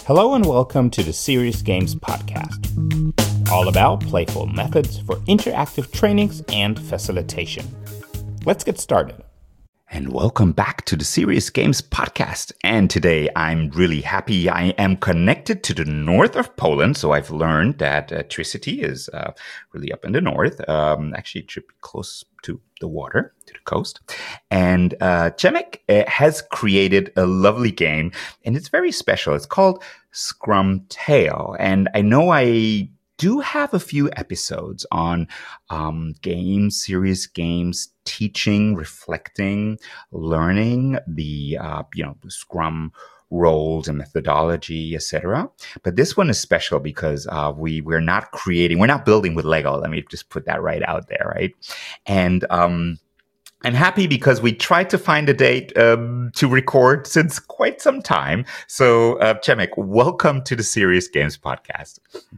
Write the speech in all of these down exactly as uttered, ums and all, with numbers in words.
Hello and welcome to the Serious Games Podcast, all about playful methods for interactive trainings and facilitation. Let's get started. And welcome back to the Serious Games Podcast. And today I'm really happy I am connected to the north of Poland. So I've learned that uh, Tricity is uh, really up in the north. Um, actually, it should be close to the water, to the coast. And uh, Przemek uh, has created a lovely game, and it's very special. It's called Scrum Tail. And I know I do have a few episodes on um, games, serious games, teaching, reflecting, learning the uh, you know Scrum roles and methodology, et cetera. But this one is special because uh, we we're not creating, we're not building with Lego. Let me just put that right out there, right? And um, I'm happy because we tried to find a date um, to record since quite some time. So, uh, Przemek, welcome to the Serious Games Podcast.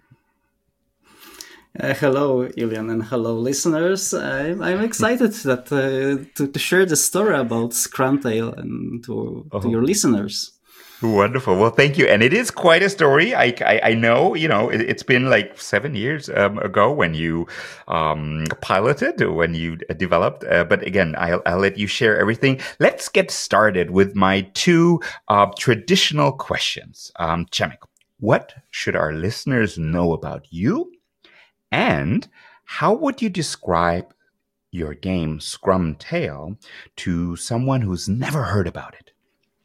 Uh, hello, Ilian, and hello, listeners. I'm, I'm excited that uh, to, to share the story about Scrum Tail and to, oh. to your listeners. Wonderful. Well, thank you. And it is quite a story. I, I, I know, you know, it, it's been like seven years um, ago when you um, piloted, when you developed. Uh, but again, I'll, I'll let you share everything. Let's get started with my two uh, traditional questions. Um, Przemek, what should our listeners know about you? And how would you describe your game, Scrum Tail, to someone who's never heard about it?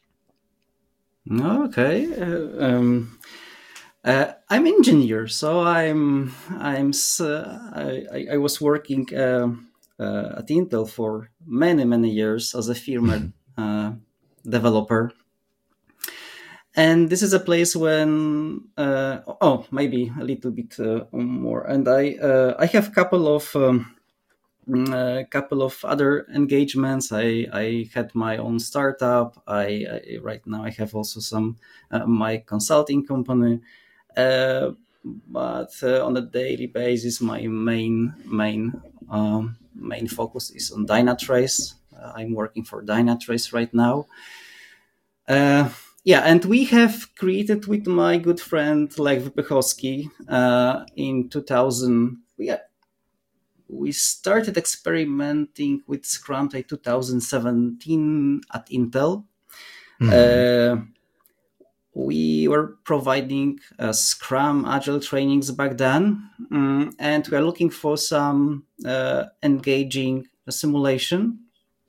Okay, uh, um, uh, I'm engineer, so I'm I'm uh, I, I was working uh, uh, at Intel for many many years as a firmware uh, developer. And this is a place when, uh, oh, maybe a little bit uh, more. And I, uh, I have a couple of, um, a couple of other engagements. I, I had my own startup. I, I right now I have also some uh, my consulting company. Uh, but uh, on a daily basis, my main main um, main focus is on Dynatrace. Uh, I'm working for Dynatrace right now. Uh, Yeah, and we have created with my good friend Lech Wypychowski uh, in two thousand. We we started experimenting with Scrum in two thousand seventeen at Intel. Mm-hmm. Uh, we were providing uh, Scrum Agile trainings back then, um, and we are looking for some uh, engaging simulation.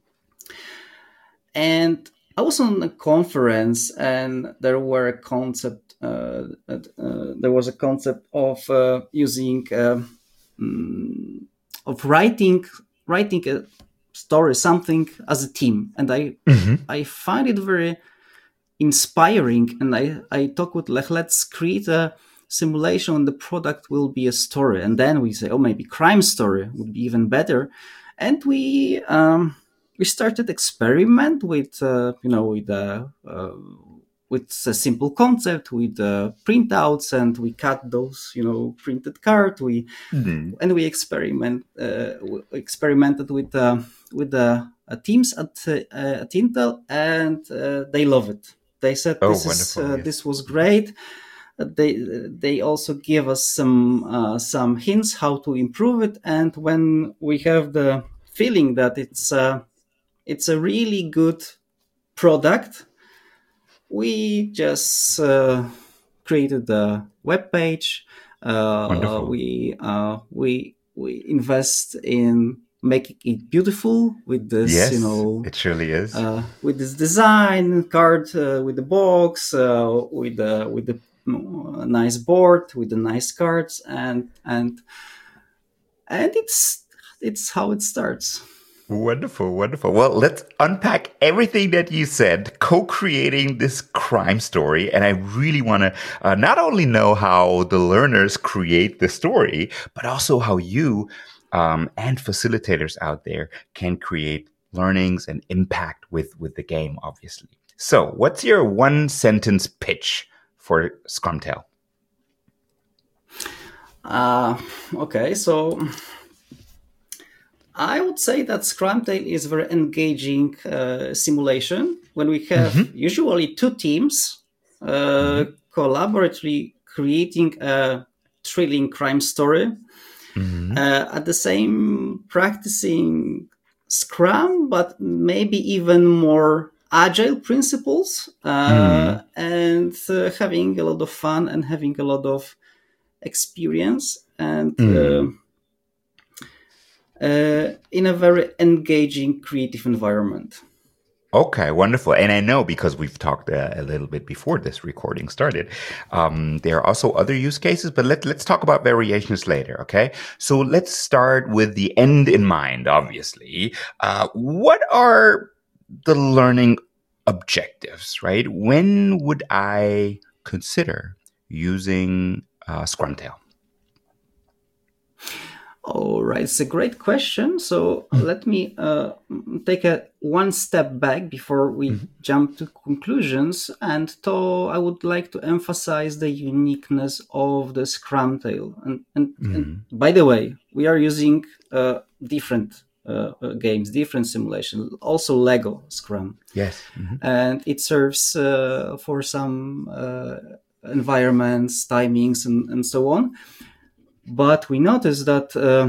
And I was on a conference, and there were a concept. Uh, uh, there was a concept of uh, using uh, um, of writing writing a story, something as a team, and I mm-hmm. I find it very inspiring. And I I talk with Lech, let's create a simulation, and the product will be a story, and then we say, oh, maybe crime story would be even better, and we. Um, We started experiment with, uh, you know, with uh, uh, with a simple concept, with uh, printouts, and we cut those, you know, printed card. We mm-hmm. and we experiment uh, experimented with uh, with the uh, teams at uh, at Intel, and uh, they love it. They said oh, this is uh, yes. this was great. They they also give us some uh, some hints how to improve it, and when we have the feeling that it's uh, it's a really good product, we just uh, created a web page. Uh, we uh, we we invest in making it beautiful with this, yes, you know, it surely is. Uh, with this design card, uh, with the box, uh, with the with the uh, nice board, with the nice cards, and and and it's it's how it starts. Wonderful, wonderful. Well, let's unpack everything that you said, co-creating this crime story. And I really want to uh, not only know how the learners create the story, but also how you um, and facilitators out there can create learnings and impact with, with the game, obviously. So what's your one sentence pitch for Scrum Tail? Uh, okay, so I would say that Scrum Tail is very engaging uh, simulation when we have mm-hmm. usually two teams uh, mm-hmm. collaboratively creating a thrilling crime story. Mm-hmm. Uh, at the same practicing Scrum, but maybe even more agile principles, uh, mm-hmm. and uh, having a lot of fun and having a lot of experience, and mm-hmm. uh, uh, in a very engaging, creative environment. Okay, wonderful. And I know, because we've talked uh, a little bit before this recording started, um, there are also other use cases, but let, let's talk about variations later, okay? So let's start with the end in mind, obviously. Uh, what are the learning objectives, right? When would I consider using uh, Scrumtail? All right, it's a great question. So mm-hmm. let me uh, take a one step back before we mm-hmm. jump to conclusions. And so I would like to emphasize the uniqueness of the Scrumtail. And, and, mm-hmm. and by the way, we are using uh, different uh, games, different simulations, also Lego Scrum. Yes. Mm-hmm. And it serves uh, for some uh, environments, timings, and, and so on. But we noticed that uh,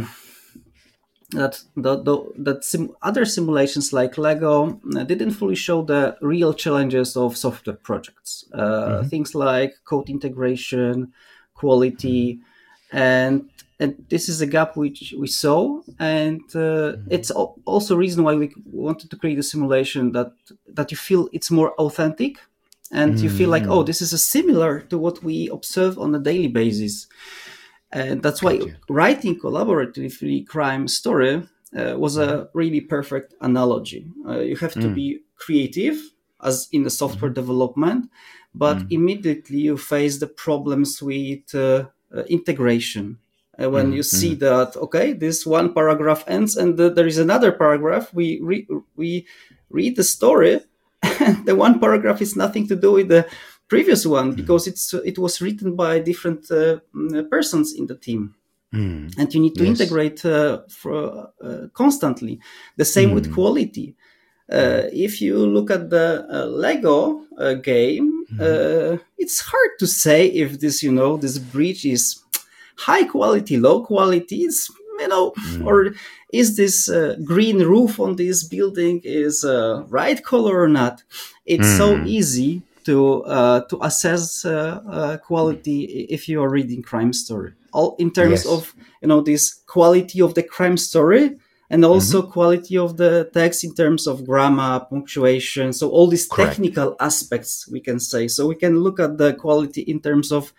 that the, the, that sim- other simulations like Lego didn't fully show the real challenges of software projects. Uh, mm-hmm. Things like code integration, quality, mm-hmm. and and this is a gap which we saw, and uh, mm-hmm. it's also a reason why we wanted to create a simulation that that you feel it's more authentic, and mm-hmm. you feel like, oh, this is a similar to what we observe on a daily basis. And that's why gotcha. Writing collaboratively crime story uh, was a really perfect analogy. Uh, you have to mm. be creative, as in the software mm. development, but mm. immediately you face the problems with uh, uh, integration. Uh, when mm. you see mm. that, okay, this one paragraph ends and the, there is another paragraph, we re- we read the story, and the one paragraph is nothing to do with the previous one, because it's it was written by different uh, persons in the team, mm. and you need to yes. integrate uh, for, uh, constantly. The same mm. with quality. Uh, if you look at the uh, Lego uh, game, mm. uh, it's hard to say if this, you know, this bridge is high quality, low quality. It's, you know, mm. or is this uh, green roof on this building is uh, right color or not? It's mm. so easy to uh, to assess uh, uh, quality if you are reading crime story, all in terms yes. of, you know, this quality of the crime story, and also mm-hmm. quality of the text in terms of grammar, punctuation. So all these Correct. Technical aspects, we can say. So we can look at the quality in terms of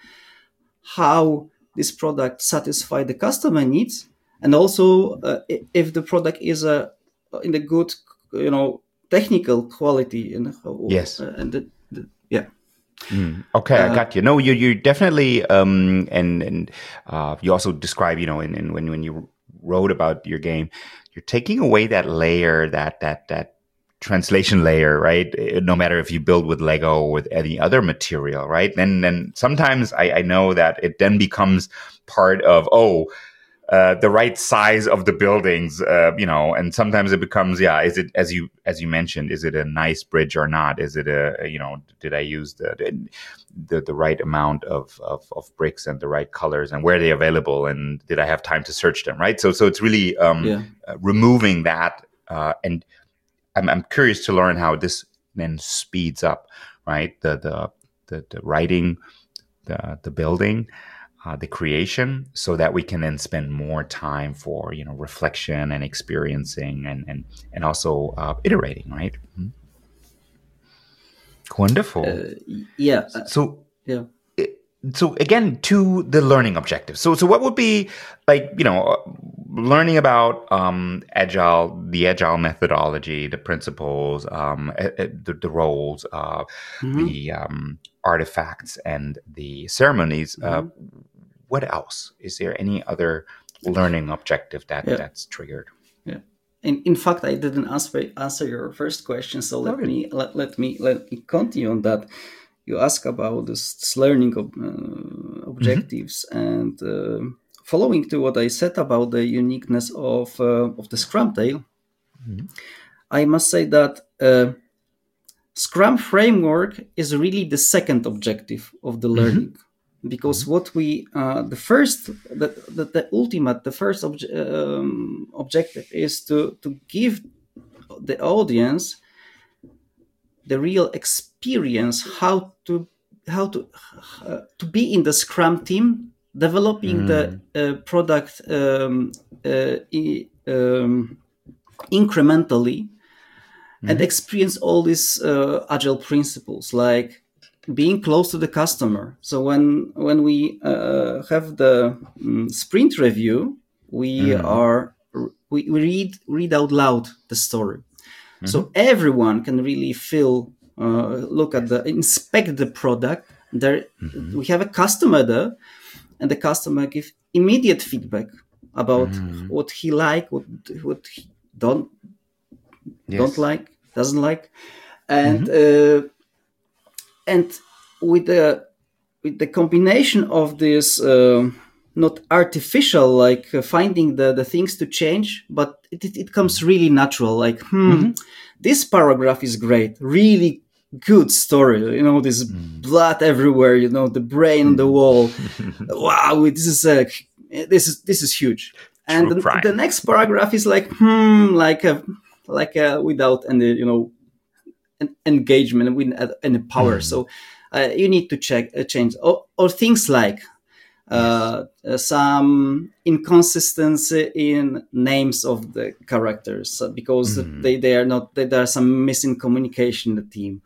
how this product satisfies the customer needs, and also uh, if the product is a in the good, you know, technical quality. And yes, uh, and the, the, yeah. Mm, okay, uh, I got you. No, you you definitely um and and uh you also describe, you know, in, in when when you wrote about your game, you're taking away that layer, that that that translation layer, right? No matter if you build with Lego or with any other material, right? Then then sometimes I, I know that it then becomes part of oh. Uh, the right size of the buildings, uh, you know, and sometimes it becomes, yeah, is it, as you, as you mentioned, is it a nice bridge or not? Is it a, you know, did I use the, the, the right amount of, of, of bricks and the right colors, and where are they available? And did I have time to search them? Right. So, so it's really, um, yeah. uh, removing that. Uh, and I'm, I'm curious to learn how this then speeds up, right? The, the, the, the writing, the, the building, Uh, the creation, so that we can then spend more time for, you know, reflection and experiencing and and and also uh, iterating, right? Mm-hmm. Wonderful. Uh, yeah. So yeah. So again, to the learning objectives. So so what would be like, you know, learning about um, agile, the agile methodology, the principles, um, the, the roles, uh, mm-hmm. the um, artifacts, and the ceremonies. Mm-hmm. Uh, what else? Is there any other learning objective that yeah. that's triggered? Yeah. In in fact, I didn't answer answer your first question, so let okay. me let, let me let me continue on that. You ask about this learning of, uh, objectives, mm-hmm. and uh, following to what I said about the uniqueness of uh, of the Scrumtail, mm-hmm. I must say that uh, Scrum framework is really the second objective of the learning. Mm-hmm. Because mm-hmm. what we, uh, the first, the, the, the ultimate, the first obje- um, objective is to, to give the audience the real experience how to how to uh, to be in the Scrum team, developing mm. the uh, product um, uh, i- um, incrementally, mm. and experience all these uh, agile principles like being close to the customer. So when when we uh, have the um, sprint review, we mm. are we, we read read out loud the story. Mm-hmm. So everyone can really feel, uh, look at the, inspect the product. There, mm-hmm. we have a customer there, and the customer give immediate feedback about mm-hmm. what he like, what what he don't yes. don't like, doesn't like, and mm-hmm. uh, and with the with the combination of this. Uh, not artificial, like uh, finding the, the things to change, but it, it, it comes really natural. Like, hmm, mm-hmm. this paragraph is great, really good story. You know, this mm. blood everywhere. You know, the brain on the wall. Wow, this is uh, this is this is huge. And the, the next paragraph is like, hmm, like a like a without any you know an engagement, without any power. Mm. So uh, you need to check uh, change or, or things like. Uh, yes. Some inconsistency in names of the characters uh, because mm. they, they are not they, there are some missing communication in the team,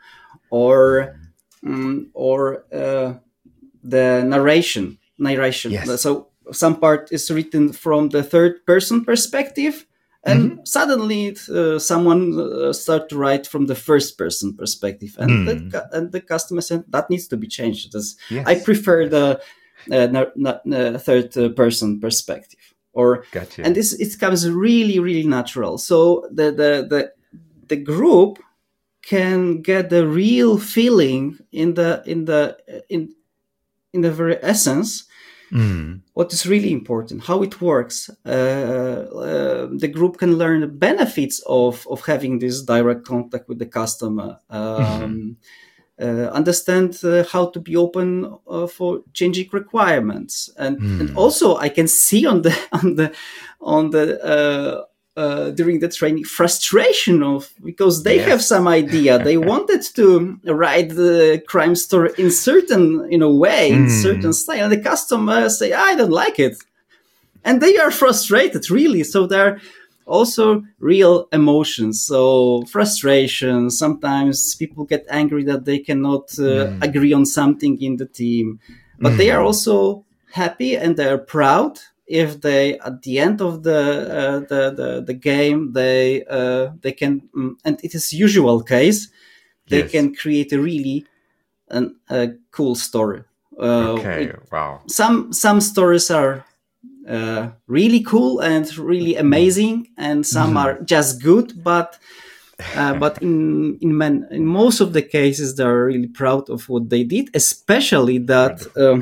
or mm. um, or uh, the narration narration. Yes. So some part is written from the third person perspective, and mm-hmm. suddenly uh, someone uh, start to write from the first person perspective, and mm. the, and the customer said that needs to be changed. Yes. I prefer the Uh, not, not uh, third uh, person perspective, or gotcha. And this it comes really really natural. So the the the the group can get the real feeling in the in the in in the very essence. Mm. What is really important, how it works. Uh, uh, the group can learn the benefits of of having this direct contact with the customer. Um, mm-hmm. Uh, understand uh, how to be open uh, for changing requirements, and, mm. and also I can see on the on the on the uh, uh, during the training frustration of because they yes. have some idea they wanted to write the crime story in certain in a way mm. in certain style, and the customer say I don't like it, and they are frustrated really. So they're also real emotions, so frustration. Sometimes people get angry that they cannot uh, mm. agree on something in the team, but mm. they are also happy and they are proud if they at the end of the uh, the, the the game they uh, they can um, and it is usual case they yes. can create a really an, a cool story. Uh, okay, it, wow. Some some stories are Uh, really cool and really amazing, and some mm-hmm. are just good. But uh, but in in, man, in most of the cases, they are really proud of what they did. Especially that uh,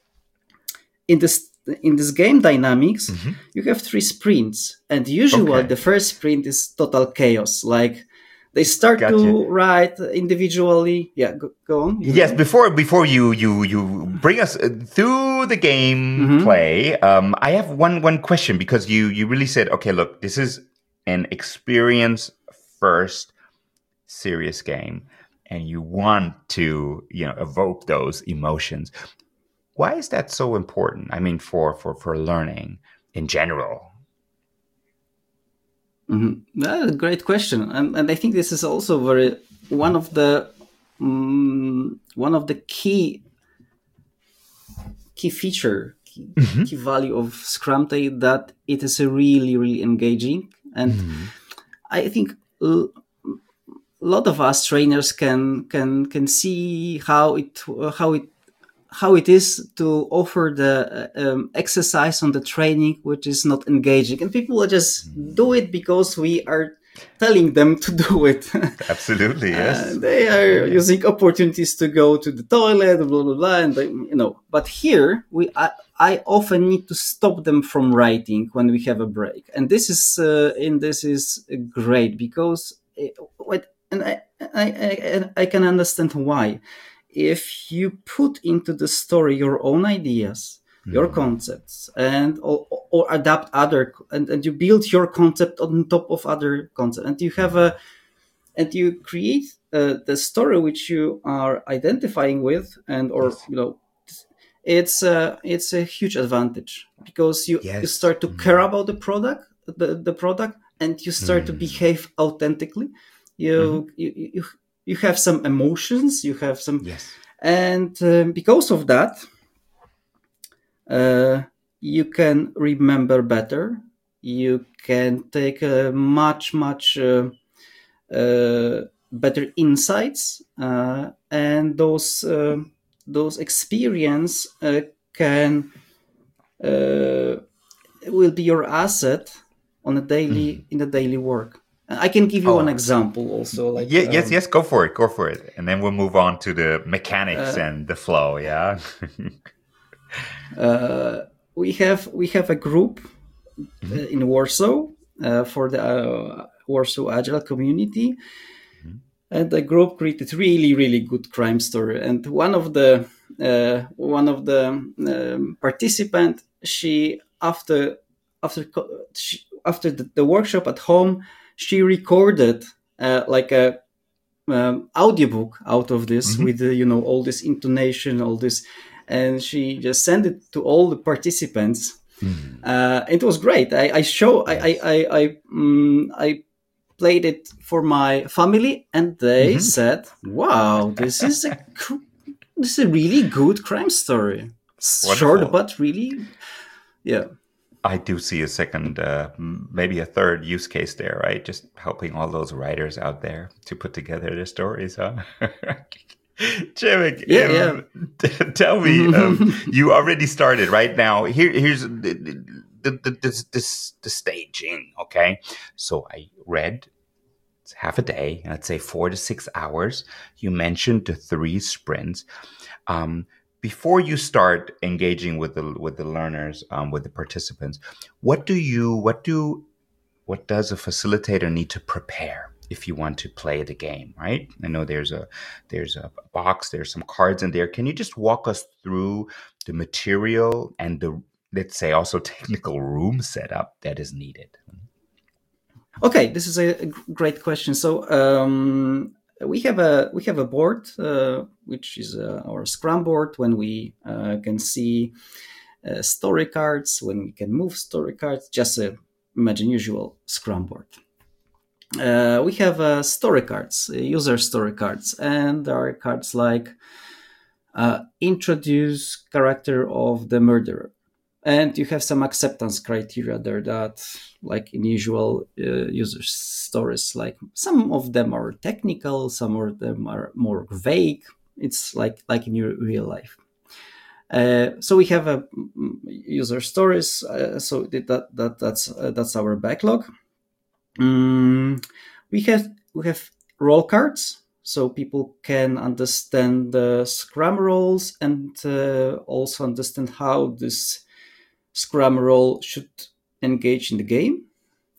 in this in this game dynamics, mm-hmm. you have three sprints, and usually okay. the first sprint is total chaos. Like they start gotcha. to write individually. Yeah, go, go on. Yes, know? before before you you you bring us through the game mm-hmm. play, um, I have one one question, because you you really said, okay, look, this is an experience first serious game, and you want to you know evoke those emotions. Why is that so important? I mean, for for for learning in general. Mm-hmm. That's a great question, and and I think this is also very one of the um, one of the key key feature, key, mm-hmm. key value of Scrum Day, that it is a really really engaging, and mm-hmm. I think a lot of us trainers can can can see how it how it. how it is to offer the um, exercise on the training which is not engaging, and people will just do it because we are telling them to do it. Absolutely, yes. Uh, they are yeah. using opportunities to go to the toilet, blah blah blah, and they, you know. But here, we I, I often need to stop them from writing when we have a break, and this is uh, and this is great because it, and I, I, I, I can understand why. If you put into the story your own ideas, mm. your concepts, and or, or adapt other, and, and you build your concept on top of other concepts, and you have a, and you create uh, the story which you are identifying with, and or yes. you know, it's a it's a huge advantage because you, yes. you start to mm. care about the product, the, the product, and you start mm. to behave authentically. You, mm-hmm. you you you have some emotions. You have some, yes. and um, because of that, uh, you can remember better. You can take a much much. Uh, Uh, better insights, uh, and those uh, those experience uh, can uh, will be your asset on a daily mm. in the daily work. I can give you oh. an example also. Like yeah, yes, um, yes, go for it, go for it, and then we'll move on to the mechanics uh, and the flow. Yeah, uh, we have we have a group mm-hmm. uh, in Warsaw uh, for the uh, Warsaw Agile community. Mm-hmm. And the group created really, really good crime story. And one of the uh, one of the um, participant, she after after she, after the, the workshop at home, she recorded uh, like a um, audiobook out of this mm-hmm. with uh, you know all this intonation, all this, and she just sent it to all the participants. Mm-hmm. Uh, it was great. I, I show yes. I I I I, um, I played it for my family, and they mm-hmm. said, "Wow, this is a this is a really good crime story. Wonderful. Short, but really, yeah." I do see a second, uh, maybe a third use case there, right? Just helping all those writers out there to put together their stories, huh? Jimmy, yeah, um, yeah. tell me, um, you already started right now. Here, here's the the, the, the, the, the staging, okay? So I read it's half a day, let's say four to six hours. You mentioned the three sprints. Um, before you start engaging with the with the learners, um, with the participants, what do you what do what does a facilitator need to prepare if you want to play the game, right? I know there's a there's a box, there's some cards in there. Can you just walk us through the material and the, let's say, also technical room setup that is needed? Okay, this is a great question. So um, we have a we have a board, uh, which is uh, our Scrum board, when we uh, can see uh, story cards, when we can move story cards. Just uh, imagine usual Scrum board. Uh, we have uh, story cards, uh, user story cards, and there are cards like uh, introduce character of the murderer. And you have some acceptance criteria there that, like in usual uh, user stories, like some of them are technical, some of them are more vague. It's like like in your real life. Uh, so we have a user stories. Uh, so that that that's uh, that's our backlog. Um, we have we have role cards, so people can understand the Scrum roles and uh, also understand how this Scrum role should engage in the game.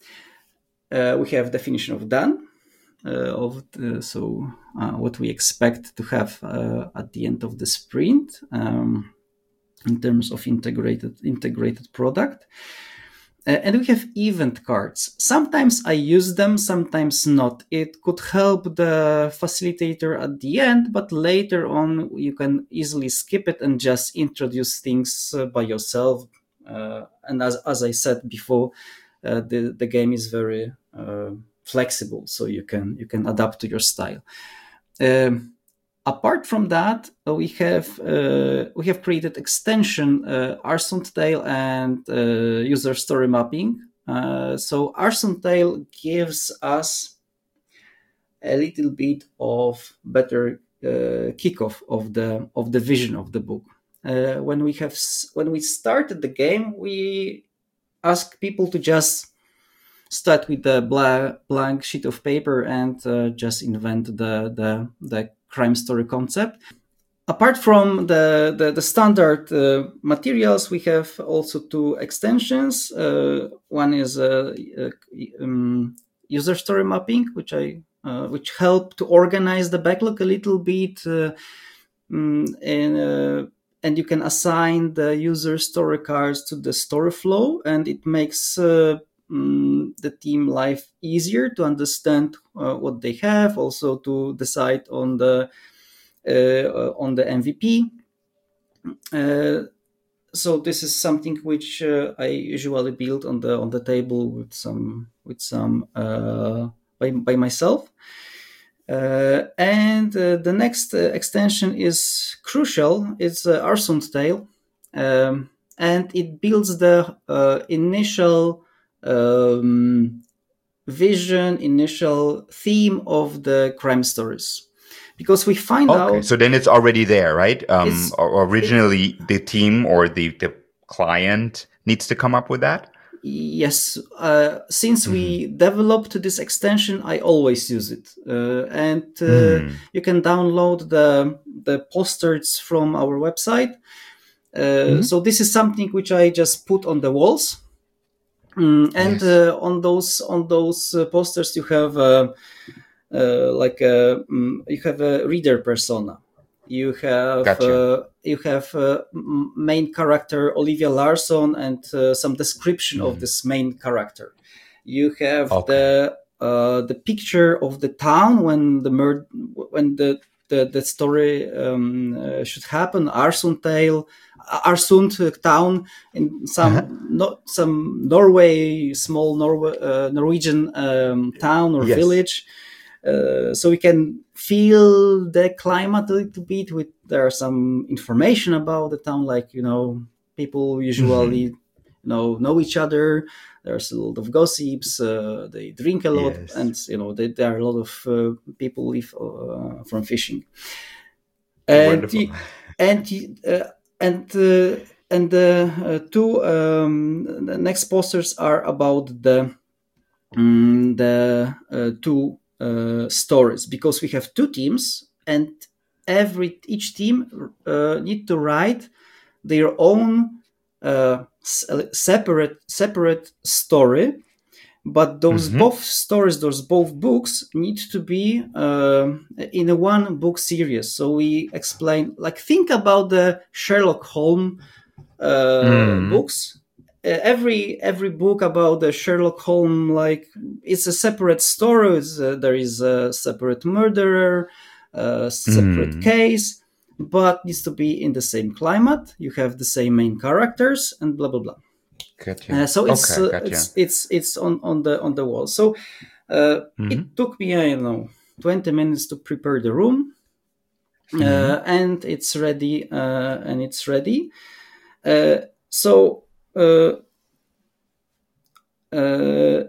Uh, we have definition of done, uh, of the, so uh, what we expect to have uh, at the end of the sprint um, in terms of integrated integrated product. Uh, and we have event cards. Sometimes I use them, sometimes not. It could help the facilitator at the end, but later on you can easily skip it and just introduce things uh, by yourself. Uh, and as as I said before, uh, the the game is very uh, flexible, so you can you can adapt to your style. Um, apart from that, uh, we have uh, we have created extension uh, Arson Tale and uh, user story mapping. Uh, so Arson Tale gives us a little bit of better uh, kickoff of the of the vision of the book. Uh, when we have when we started the game, we ask people to just start with the bla- blank sheet of paper and uh, just invent the, the the crime story concept. Apart from the the, the standard uh, materials, we have also two extensions. Uh, one is uh, uh, um, user story mapping, which I uh, which help to organize the backlog a little bit, uh, mm, and uh, and you can assign the user story cards to the story flow, and it makes uh, mm, the team life easier to understand uh, what they have, also to decide on the uh, on the M V P. Uh, so this is something which uh, I usually build on the on the table with some with some uh, by by myself. Uh, and uh, the next uh, extension is crucial. It's uh, Arsund Tale, um, and it builds the uh, initial um, vision, initial theme of the crime stories. Because we find okay, out. So then it's already there, right? Um, It's- or- originally, the team or the, the client needs to come up with that? Yes, uh, since we developed this extension, I always use it, uh, and uh, Mm. you can download the the posters from our website. Uh, So this is something which I just put on the walls, Mm, and Yes. uh, on those on those uh, posters you have uh, uh, like a mm, you have a reader persona. You have Gotcha. uh, you have uh, m- main character Olivia Larsson and uh, some description of this main character. You have Okay. the uh, the picture of the town when the mur- when the the, the story um, uh, should happen. Arsund Tale, Arsund town in some Uh-huh. no, some Norway small Norway uh, Norwegian um, town or Yes. village. Uh, so we can feel the climate a little bit. With there are some information about the town, like you know, people usually you know know each other. There's a lot of gossips. Uh, they drink a lot, Yes. and you know, they, there are a lot of uh, people live uh, from fishing. And Wonderful. y- and y- uh, and uh, and the uh, two um, the next posters are about the um, the uh, two uh, stories, because we have two teams, and every each team uh, need to write their own uh, s- separate separate story. But those Mhm. both stories, those both books, need to be uh, in a one book series. So we explain, like, think about the Sherlock Holmes uh, Mhm. books. Uh, every every book about the Sherlock Holmes, like, it's a separate story. It's, uh, there is a separate murderer, a separate Mm. case, but needs to be in the same climate. You have the same main characters, and blah blah blah. Gotcha. Uh, so it's okay, uh, gotcha. it's it's it's on on the on the wall. So uh, Mhm. it took me, I don't know, twenty minutes to prepare the room, uh, Mhm. and it's ready. Uh, and it's ready. Uh, so. Uh, uh,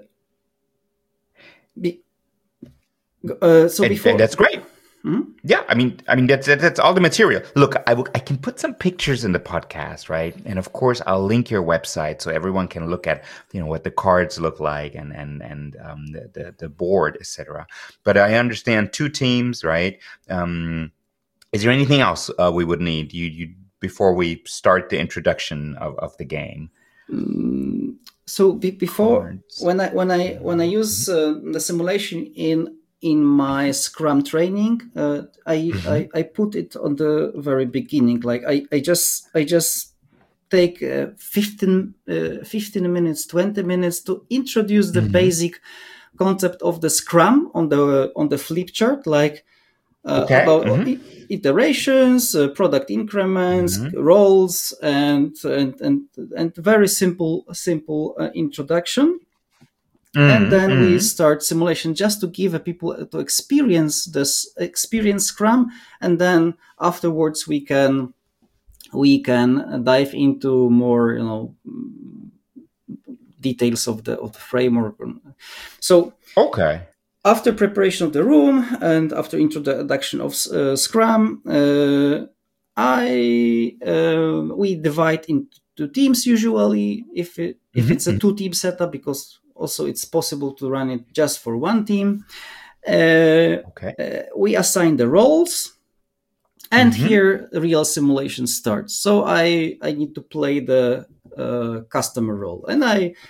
be, uh, so and, before and that's great. Mhm. Yeah, I mean, I mean that's that, that's all the material. Look, I will, I can put some pictures in the podcast, right? And of course, I'll link your website so everyone can look at, you know, what the cards look like and and and um, the, the the board, et cetera. But I understand two teams, right? Um, is there anything else uh, we would need you you before we start the introduction of, of the game? Mm, so be, before Cards. when I when I when I use uh, the simulation in in my Scrum training, uh, I, I I put it on the very beginning. Like I, I just I just take uh, fifteen, uh, fifteen minutes, twenty minutes to introduce the Mhm. basic concept of the Scrum on the on the flip chart, like uh, Okay. about Mhm. i- iterations, uh, product increments, Mhm. roles, and and and and very simple simple uh, introduction. And Mhm, then we mhm. start simulation just to give uh, people to experience this experience Scrum, and then afterwards we can we can dive into more, you know, details of the of the framework. So Okay. after preparation of the room and after introduction of uh, Scrum, uh, I uh, we divide into teams usually if it, if Mhm, it's a two team setup, because also it's possible to run it just for one team. Uh, Okay. uh, we assign the roles, and Mhm. here real simulation starts. So I I need to play the uh, customer role, and I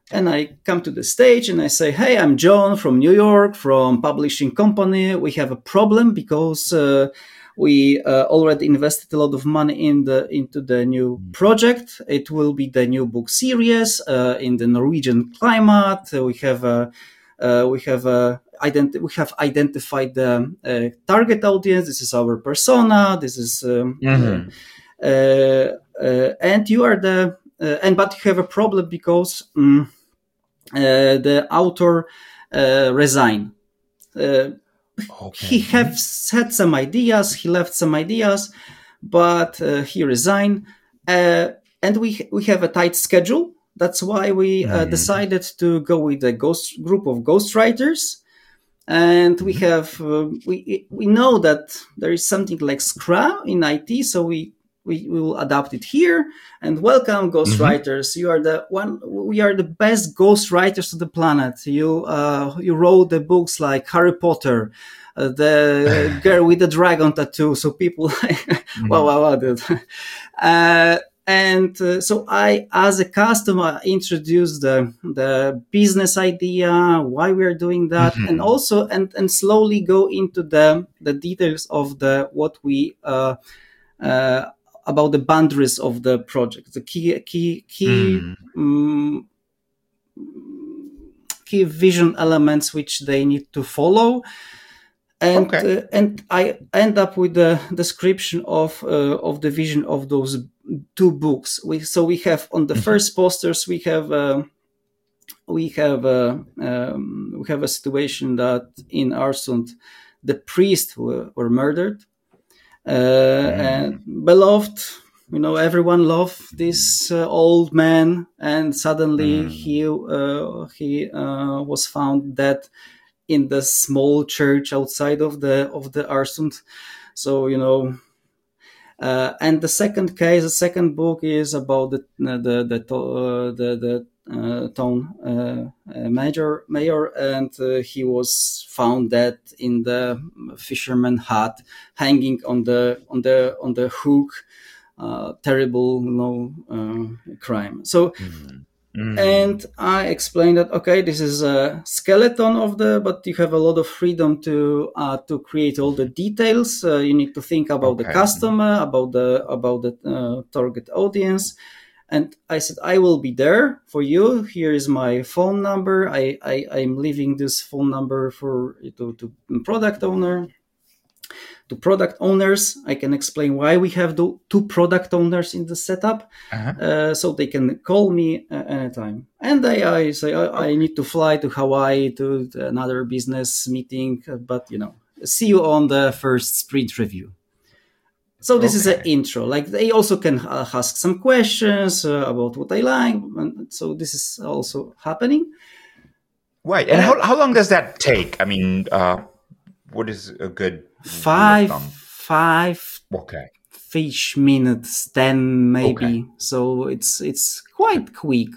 and I come to the stage and I say, hey, I'm John from New York, from publishing company. We have a problem because uh, we uh, already invested a lot of money in the into the new project. It will be the new book series uh, in the Norwegian climate. Uh, we have a uh, we have a identi- we have identified the uh, target audience. This is our persona. This is um, Mm-hmm. uh, uh, and you are the uh, and but you have a problem because. Um, Uh, the author uh, resigned. Uh, Okay. he has had some ideas. He left some ideas, but uh, he resigned. Uh, and we we have a tight schedule. That's why we uh, Mhm. decided to go with a ghost group of ghostwriters. And we have uh, we we know that there is something like Scrum in I T, so we. We, we will adapt it here and welcome ghostwriters. You are the one. We are the best ghostwriters on the planet. You uh, you wrote the books like Harry Potter, uh, the girl with the dragon tattoo. So people, wow, wow, wow, dude. Uh, and uh, so I, as a customer, introduced the the business idea, why we are doing that, Mhm. and also and and slowly go into the the details of the what we. Uh, uh, about the boundaries of the project, the key key key Mm. um, key vision elements which they need to follow, and Okay. uh, and I end up with the description of uh, of the vision of those two books. We so we have on the Mhm. first posters we have. Uh, we have a um, we have a situation that in Arsund, the priests were, were murdered. Uh, and beloved, you know, everyone loved this uh, old man, and suddenly Mm. he uh, he uh, was found dead in the small church outside of the of the Arsund. So you know, uh, and the second case, the second book is about the the the uh, the, the uh, town uh, uh, major mayor, and uh, he was found dead in the fisherman hut, hanging on the on the on the hook. Uh, terrible, you know, uh, crime. So. Mm. Mm. And I explained that okay, this is a skeleton of the, but you have a lot of freedom to uh, to create all the details. Uh, you need to think about the Okay. customer, about the about the uh, target audience. And I said I will be there for you. Here is my phone number. I I I'm leaving this phone number for to to product owner. To product owners, I can explain why we have the two product owners in the setup, Uh-huh. uh, so they can call me uh, anytime. And I, I say I, I need to fly to Hawaii to another business meeting, uh, but you know, see you on the first sprint review. So this is an Okay. intro. Like they also can uh, ask some questions uh, about what I like, and so this is also happening. Right. And how how long does that take? I mean, uh, what is a good rule of Five, thumb? five Okay. fish minutes, ten maybe. Okay. So it's it's quite quick.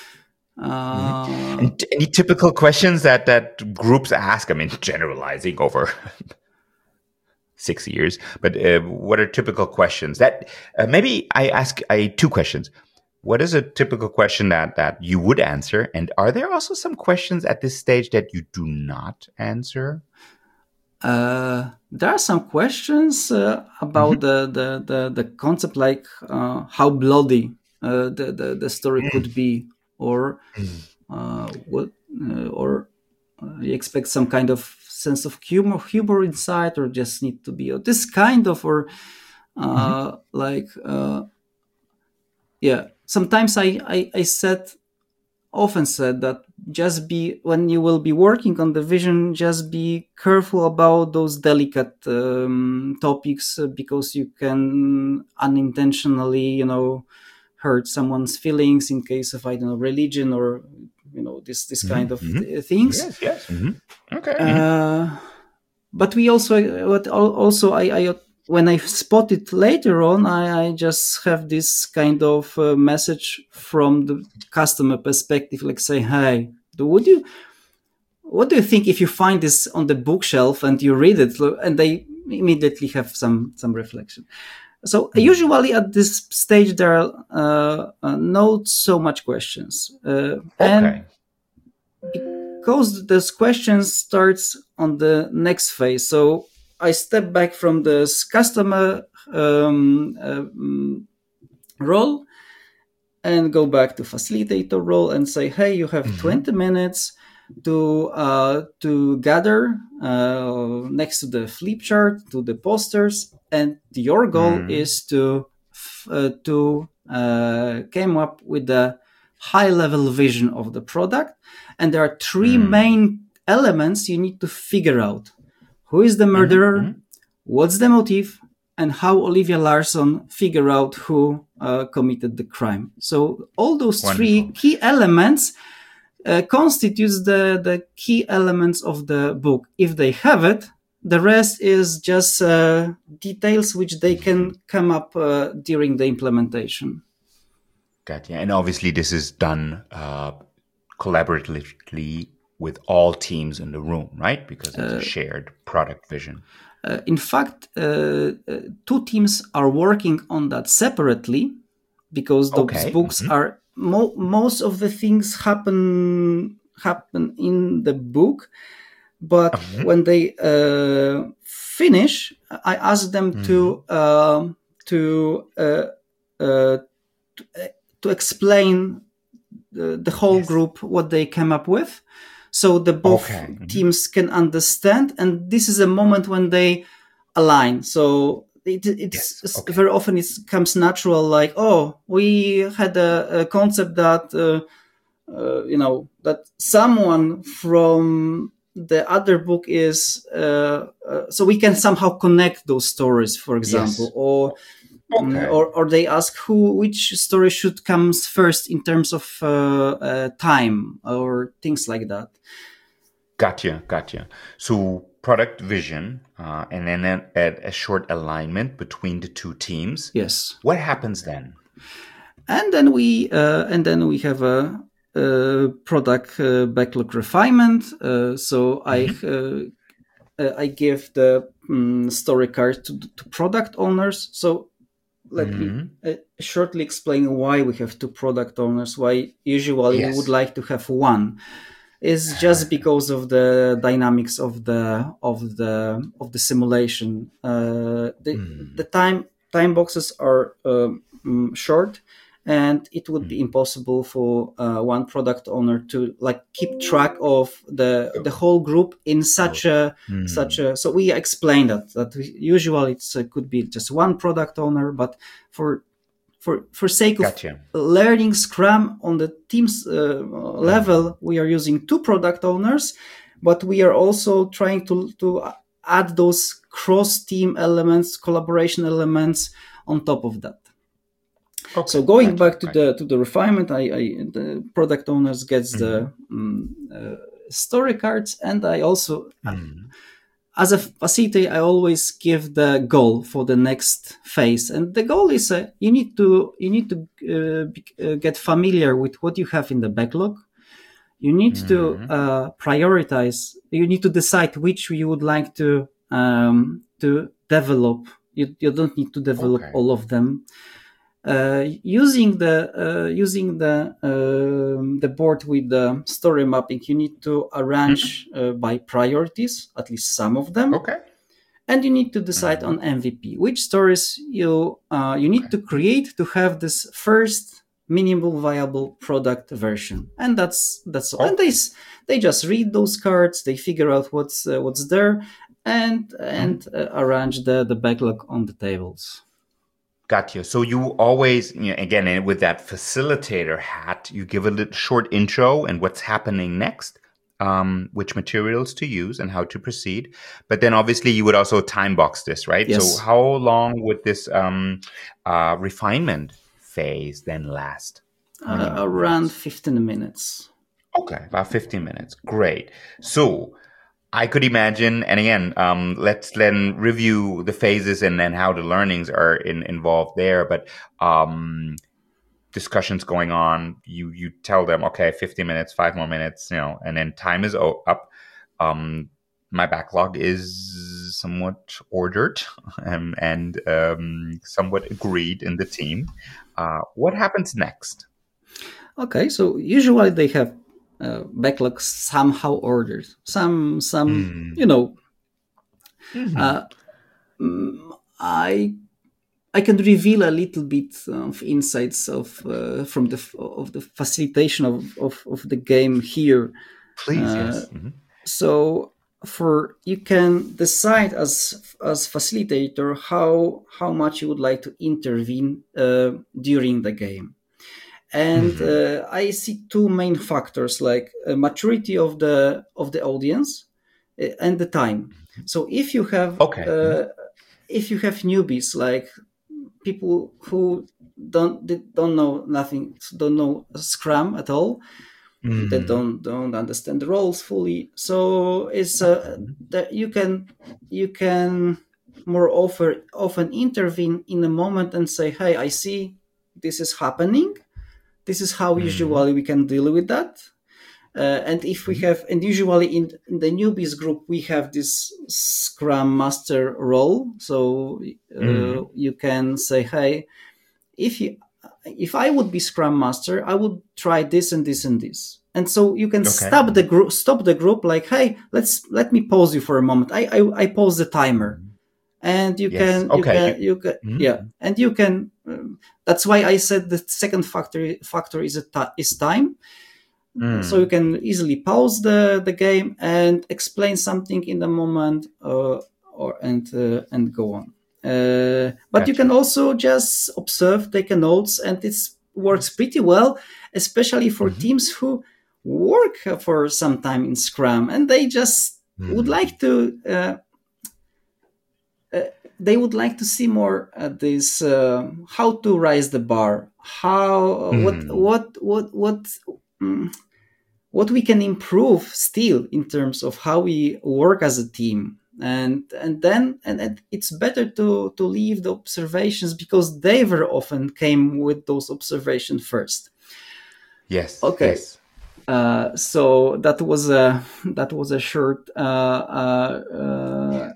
Uh, And t- any typical questions that that groups ask? I mean, generalizing over six years, but uh, what are typical questions that uh, maybe I ask? I two questions. What is a typical question that that you would answer, and are there also some questions at this stage that you do not answer? uh, there are some questions uh, about the, the, the, the concept, like uh, how bloody uh, the, the, the story could be, or uh, what, uh, or uh, you expect some kind of sense of humor, humor inside, or just need to be uh, this kind of, or uh, like, uh, yeah. Sometimes I, I, I said, often said that just be, when you will be working on the vision, just be careful about those delicate um, topics, uh, because you can unintentionally, you know, hurt someone's feelings in case of, I don't know, religion, or you know, this this kind of Mhm. th- things. Yes. Yes. Mhm. Okay. Uh, but we also, but al- also, I, I when I spot it later on, I, I just have this kind of uh, message from the customer perspective, like say, "Hey, do, would you? What do you think if you find this on the bookshelf and you read it?" And they immediately have some some reflection. So usually at this stage there are uh, uh, not so much questions, uh, and Okay. because those questions starts on the next phase. So I step back from this customer um, um, role and go back to facilitator role and say, hey, you have Mhm. twenty minutes to uh, to gather uh, next to the flip chart, to the posters, and your goal Mhm. is to f- uh, to uh, come up with a high level vision of the product. And there are three Mm. main elements you need to figure out: who is the murderer, Mhm. what's the motive, and how Olivia Larson figure out who uh, committed the crime. So all those three Wonderful. key elements uh, constitutes the, the key elements of the book. If they have it, the rest is just uh, details which they can come up uh, during the implementation. Gotcha. And obviously, this is done uh, collaboratively with all teams in the room, right? Because it's a shared product vision. Uh, in fact, uh, uh, two teams are working on that separately because those Okay. books Mhm. are mo- most of the things happen happen in the book, but Mhm. when they uh, finish, I ask them Mhm. to um to uh, uh, to, uh, to explain the, the whole Yes. group what they came up with, so the both Okay. Mhm. teams can understand. And this is a moment when they align. So it, it's, Yes. it's Okay. very often it comes natural, like, oh, we had a, a concept that uh, uh, you know that someone from the other book is uh, uh, so we can somehow connect those stories, for example. Yes. or Okay. or, or they ask who which story should come first in terms of uh, uh, time or things like that. Gotcha. Gotcha. So product vision, uh, and then a, a short alignment between the two teams. Yes. What happens then? And then we uh, and then we have a, a product uh, backlog refinement. Uh, so Mhm. I uh, I give the um, story card to, to product owners. So let me Mhm. uh, shortly explain why we have two product owners. Why usually we would Yes. like to have one is just because of the dynamics of the of the of the simulation. Uh, the Mm. the time time boxes are um, mm, short, and it would be Mm. impossible for uh, one product owner to like keep track of the the whole group in such a Mm. such a. So we explained that that usually it's uh, could be just one product owner, but for for for sake of Gotcha. learning Scrum on the teams uh, level, we are using two product owners, but we are also trying to to add those cross team elements, collaboration elements on top of that. Okay. So going Gotcha. back to Gotcha. the to the refinement, I, I the product owners gets Mhm. the um, uh, story cards, and I also. Mhm. As a facilitator, I always give the goal for the next phase, and the goal is uh, you need to you need to uh, be, uh, get familiar with what you have in the backlog. You need to Mhm. uh, prioritize. You need to decide which you would like to um, to develop. You, you don't need to develop Okay. all of them. Uh, using the uh, using the um the board with the story mapping, you need to arrange uh, by priorities, at least some of them, Okay. and you need to decide Mhm. on M V P, which stories you uh, you need to create to have this first minimal viable product version, and that's that's all. And they Okay. s- they just read those cards, they figure out what's uh, what's there, and and Mhm. uh, arrange the the backlog on the tables. Gotcha. So you always, you know, again, eh, with that facilitator hat, you give a little short intro and what's happening next, um, which materials to use and how to proceed. But then obviously you would also time box this, right? So Yes, how long would this um, uh, refinement phase then last? How many uh, around minutes? fifteen minutes. Okay, about fifteen minutes. Great. So I could imagine, and again, um, let's then review the phases and then how the learnings are in, involved there. But um, discussions going on, you you tell them, okay, fifteen minutes, five more minutes, you know, and then time is o- up. Um, my backlog is somewhat ordered um, and um, somewhat agreed in the team. Uh, what happens next? Okay, so usually they have uh, backlogs somehow ordered. Some, some, Mm. you know, Mm-hmm. uh, I I can reveal a little bit of insights of uh, from the of the facilitation of, of, of the game here. Please, Uh, yes. Mm-hmm. So for you can decide as as facilitator how how much you would like to intervene uh, during the game. And Mm-hmm. uh, I see two main factors, like uh, maturity of the of the audience uh, and the time. So if you have Okay. uh, if you have newbies, like people who don't they don't know nothing, don't know Scrum at all, they Mm-hmm. don't don't understand the roles fully. So it's uh, that you can you can more often often intervene in a moment and say, hey, I see this is happening. This is how Mm-hmm. usually we can deal with that. Uh, and if we have, and usually in, in the newbies group, we have this Scrum Master role. So uh, Mm-hmm. you can say, hey, if you, if I would be Scrum Master, I would try this and this and this. And so you can Okay. stop the group, stop the group, like, hey, let's let me pause you for a moment. I I, I pause the timer, and you Yes. can you Okay. can you can Mm-hmm. yeah, and you can. Um, that's why I said the second factor factor is a ta- is time. Mm. So you can easily pause the, the game and explain something in the moment, uh, or and uh, and go on. Uh, but Gotcha. you can also just observe, take a notes, and it works pretty well, especially for Mm-hmm. teams who work for some time in Scrum and they just Mm-hmm. would like to. Uh, uh, they would like to see more at this uh, how to raise the bar, how Mm-hmm. what what what what. Um, what we can improve still in terms of how we work as a team, and and then and, and it's better to to leave the observations because they very often came with those observations first. Yes. Okay. Yes. Uh, so that was a that was a short uh, uh, uh,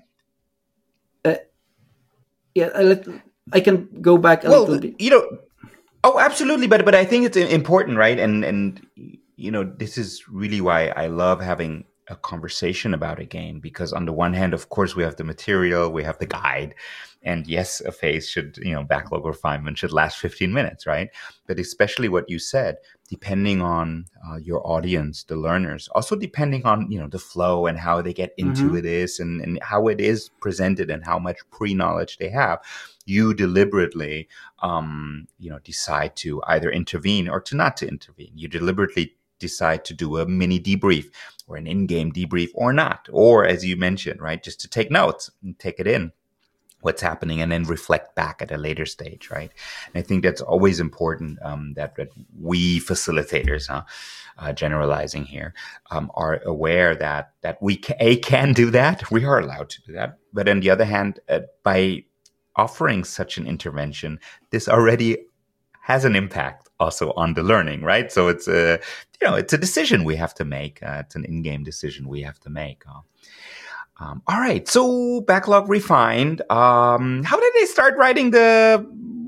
uh, yeah I, let, I can go back a Well, little bit. you know, oh, absolutely. But but I think it's important, right? And and you know, this is really why I love having a conversation about a game, because on the one hand, of course, we have the material, we have the guide, and yes, a phase should, you know, backlog refinement should last fifteen minutes, right? But especially what you said, depending on uh, your audience, the learners, also depending on, you know, the flow and how they get into Mm-hmm. it is, and, and how it is presented and how much pre-knowledge they have, you deliberately, um, you know, decide to either intervene or to not to intervene. You deliberately decide to do a mini debrief or an in-game debrief or not, or as you mentioned, right, just to take notes and take it in, what's happening, and then reflect back at a later stage, right? And I think that's always important, um, that, that we facilitators, huh, uh, generalizing here, um, are aware that that we ca- a can do that. We are allowed to do that, but on the other hand, uh, by offering such an intervention, this already has an impact also on the learning, right? So it's a, you know, it's a decision we have to make. Uh, it's an in-game decision we have to make. Uh, um, all right. So backlog refined. Um, how did they start writing the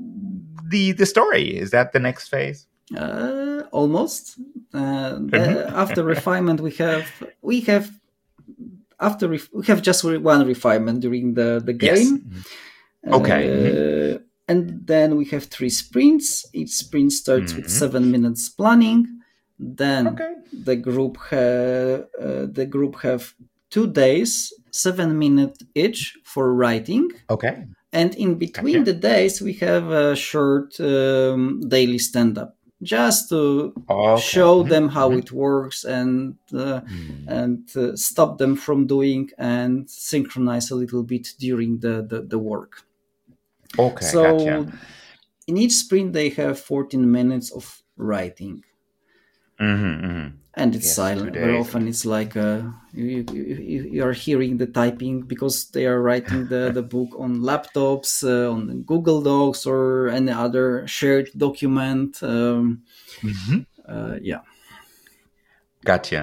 the the story? Is that the next phase? Uh, almost. Uh, the, Mm-hmm. after refinement, we have we have after ref- we have just one refinement during the the Yes. game. Okay. Mm-hmm. Uh, and then we have three sprints. Each sprint starts with Mm-hmm. seven minutes planning. Then Okay. the group ha- uh, the group have two days, seven minutes each for writing. Okay. And in between Gotcha. the days, we have a short um, daily stand up, just to Okay. show Mm-hmm. them how Mm-hmm. it works and uh, Mm. and uh, stop them from doing and synchronize a little bit during the the, the work. Okay. Gotcha. So in each sprint, they have fourteen minutes of writing. Mm-hmm. Mm-hmm. And it's Yes, two silent. Very days. often, it's like uh, you, you, you are hearing the typing because they are writing the, the book on laptops, uh, on Google Docs, or any other shared document. Um, Mm-hmm. uh, yeah. Gotcha.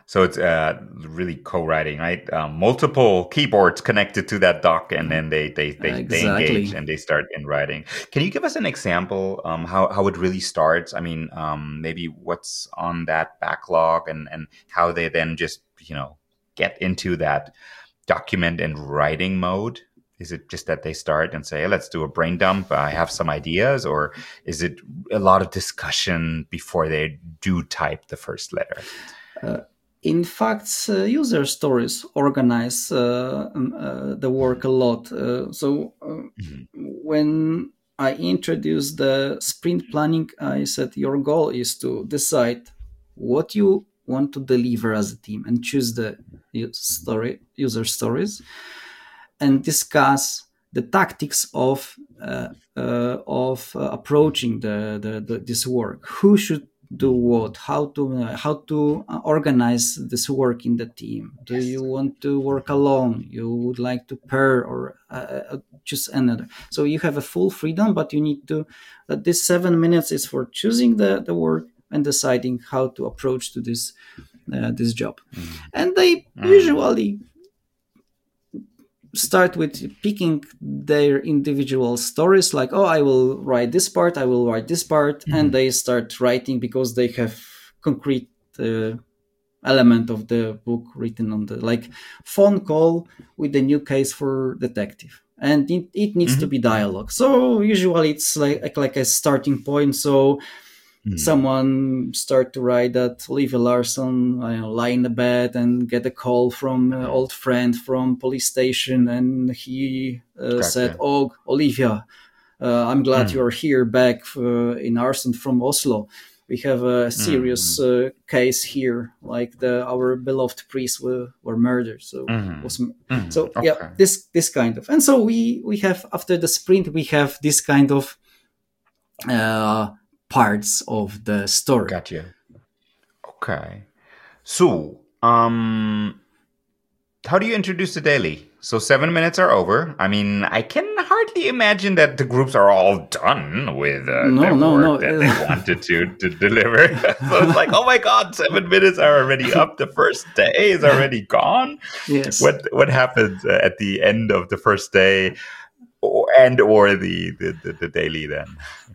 So it's uh, really co-writing, right? Um, multiple keyboards connected to that dock, and then they they they, they engage Exactly. and they start in writing. Can you give us an example um, how how it really starts? I mean, um, maybe what's on that backlog, and and how they then just you know get into that document and writing mode. Is it just that they start and say, hey, let's do a brain dump? I have some ideas, or is it a lot of discussion before they do type the first letter? Uh, in fact, uh, user stories organize uh, um, uh, the work a lot. Uh, so uh, mm-hmm. when I introduced the sprint planning, I said your goal is to decide what you want to deliver as a team and choose the story user stories and discuss the tactics of uh, uh, of uh, approaching the, the, the this work. Who should do what? How to uh, how to organize this work in the team? Do yes. you want to work alone? You would like to pair or uh, choose another? So you have a full freedom, but you need to. Uh, this seven minutes is for choosing the, the work and deciding how to approach to this uh, this job. Mm. And they mm. usually start with picking their individual stories, like, oh, I will write this part, I will write this part, mm-hmm. and they start writing because they have concrete uh, element of the book written on the, like, phone call with the new case for detective, and it, it needs mm-hmm. to be dialogue. So usually it's like like a starting point. So Mm. someone start to write that Olivia Larson I know, lie in the bed and get a call from an old friend from police station, and he uh, gotcha. said, "Oh, Olivia, uh, I'm glad mm. you're here back uh, in Arson from Oslo. We have a serious mm. uh, case here, like the our beloved priests were, were murdered." So, mm. was, mm. so okay. yeah, this this kind of, and so we we have after the sprint we have this kind of. Uh, parts of the story. Gotcha. Okay. So, um, how do you introduce the daily? So seven minutes are over. I mean, I can hardly imagine that the groups are all done with uh, no, their no, work no. that they wanted to, to deliver. So it's like, oh my God, seven minutes are already up. The first day is already gone. Yes. What what happens uh, at the end of the first day? Or, and or the, the, the, the daily then?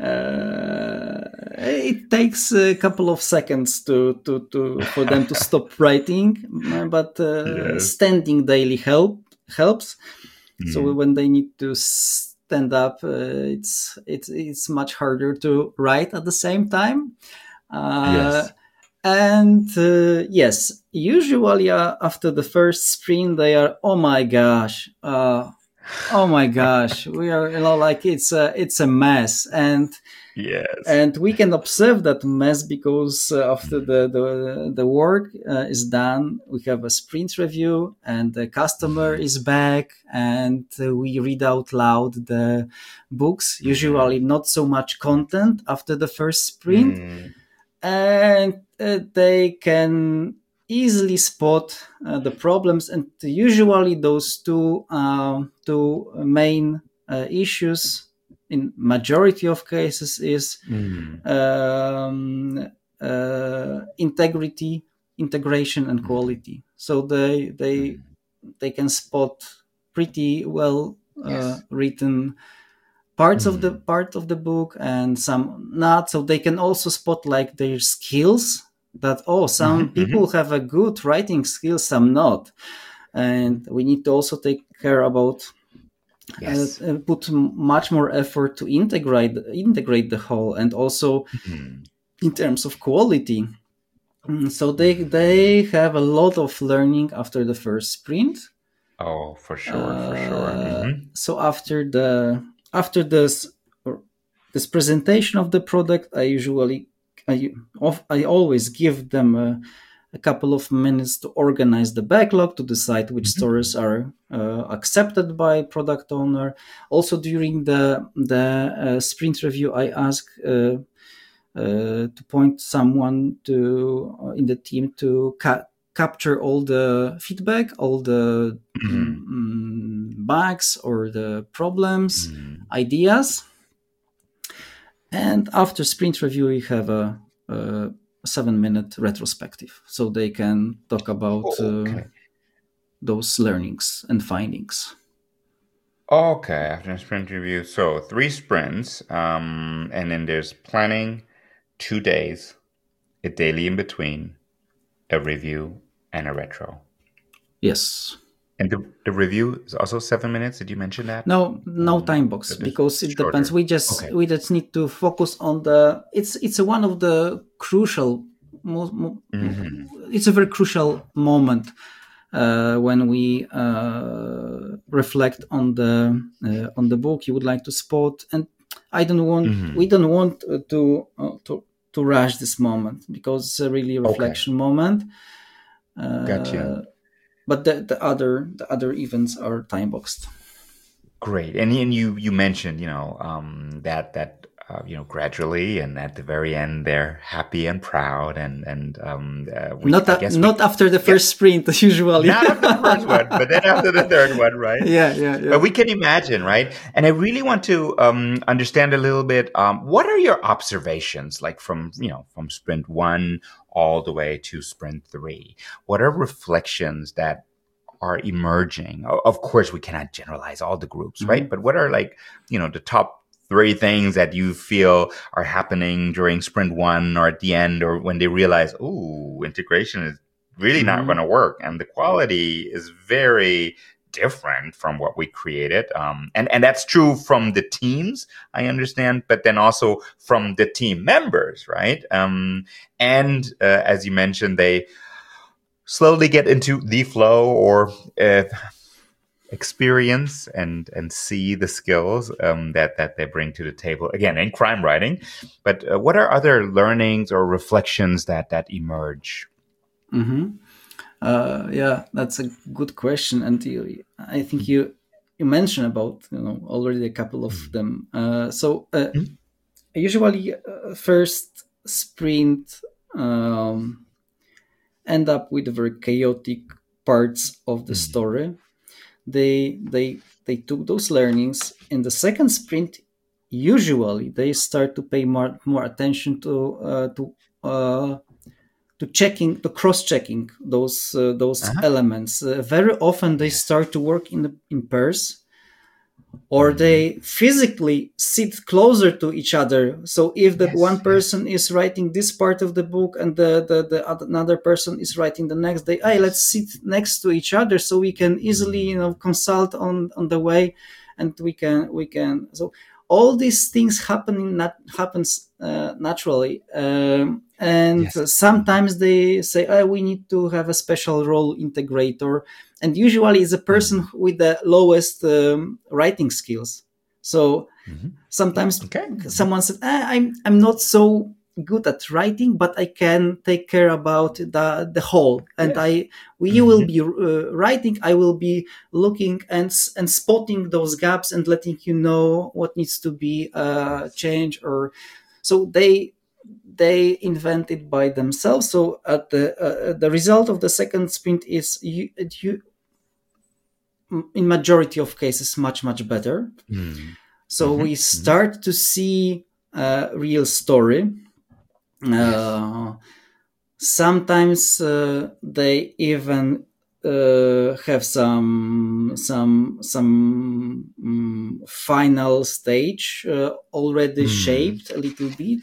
Uh, it takes a couple of seconds to, to, to for them to stop writing, but uh, yes. standing daily help helps. Mm. So when they need to stand up, uh, it's it's it's much harder to write at the same time. Uh, yes. And uh, yes, usually uh, after the first sprint, they are, oh my gosh. Uh, Oh my gosh, we are, you know, like it's a it's a mess, and yes, and we can observe that mess because uh, after the the the work uh, is done, we have a sprint review, and the customer is back, and uh, we read out loud the books. Usually, not so much content after the first sprint, mm. and uh, they can easily spot uh, the problems, and usually those two uh, two main uh, issues in majority of cases is mm. um, uh, integrity, integration, and quality. So they they they can spot pretty well uh, yes. written parts mm. of the part of the book and some not. So they can also spot like their skills. That oh, some mm-hmm, people mm-hmm. have a good writing skills, some not, and we need to also take care about yes. uh, put much more effort to integrate integrate the whole, and also mm-hmm. in terms of quality. So they they have a lot of learning after the first sprint. Oh, for sure, uh, for sure. Mm-hmm. So after the after this this presentation of the product, I usually. I, I always give them a, a couple of minutes to organize the backlog, to decide which mm-hmm. stories are uh, accepted by product owner. Also during the the uh, sprint review, I ask uh, uh, to point someone to uh, in the team to ca- capture all the feedback, all the mm-hmm. um, bugs or the problems, mm-hmm. ideas. And after sprint review, we have a, a seven minute retrospective, so they can talk about Oh, okay. uh, those learnings and findings. Okay, after a sprint review. So three sprints, um, and then there's planning, two days, a daily in between, a review, and a retro. Yes. And the, the review is also seven minutes. Did you mention that? No, no Um, time box, that is because it depends. shorter. We just Okay. we just need to focus on the. It's it's one of the crucial. Mo- mo- hmm it's a very crucial moment uh, when we uh, reflect on the uh, on the book you would like to spot. And I don't want hmm we don't want uh, to uh, to to rush this moment, because it's a really Okay. reflection moment. Got you. Uh, but the, the other the other events are time boxed. Great. And and you you mentioned, you know, um, that that uh, you know, gradually and at the very end they're happy and proud and and um, uh, we Not I a, guess we not after the first sprint usually. not after the first one, but then after the third one, right? yeah, yeah, yeah. But we can imagine, right? And I really want to um, understand a little bit. Um, what are your observations, like from you know from sprint one all the way to sprint three? What are reflections that are emerging? O- Of course, we cannot generalize all the groups, right? Mhm. But what are like you know the top three things that you feel are happening during sprint one or at the end, or when they realize, oh, integration is really not Mhm. going to work, and the quality is very different from what we created. Um, and, and that's true from the teams, I understand, but then also from the team members, right? Um, and uh, as you mentioned, they slowly get into the flow or uh, experience and and see the skills um, that that they bring to the table again in crime writing. But uh, what are other learnings or reflections that that emerge? Mm-hmm. Uh, yeah, that's a good question, and you, I think you you mentioned about you know already a couple of them. Uh, so uh, Mm-hmm. usually, uh, first sprint um, end up with very chaotic parts of the story. They they they took those learnings in the second sprint. Usually, they start to pay more more attention to uh, to uh, to checking to cross checking those uh, those Uh-huh. elements. Uh, very often they Yes. start to work in the, in pairs, or Mhm. they physically sit closer to each other. So if that Yes. one Yes. person is writing this part of the book and the, the, the other, another person is writing the next day, hey, let's sit next to each other so we can easily you know consult on on the way, and we can we can so all these things happening not happens uh, naturally. Um, and Yes. sometimes they say, oh, we need to have a special role integrator, and usually it's a person with the lowest um, writing skills. So Mhm. sometimes Okay. someone said, ah, I'm I'm not so good at writing, but I can take care about the the whole. And Yes. I we Mhm. will be uh, writing. I will be looking and and spotting those gaps and letting you know what needs to be uh, changed. Or so they they invent it by themselves. So at the uh, the result of the second sprint is you, you in majority of cases much much better. Mhm. So Mhm. we Mhm. start to see a real story. Yes. Uh, sometimes uh, they even uh, have some some some um, final stage uh, already Mhm. shaped a little bit.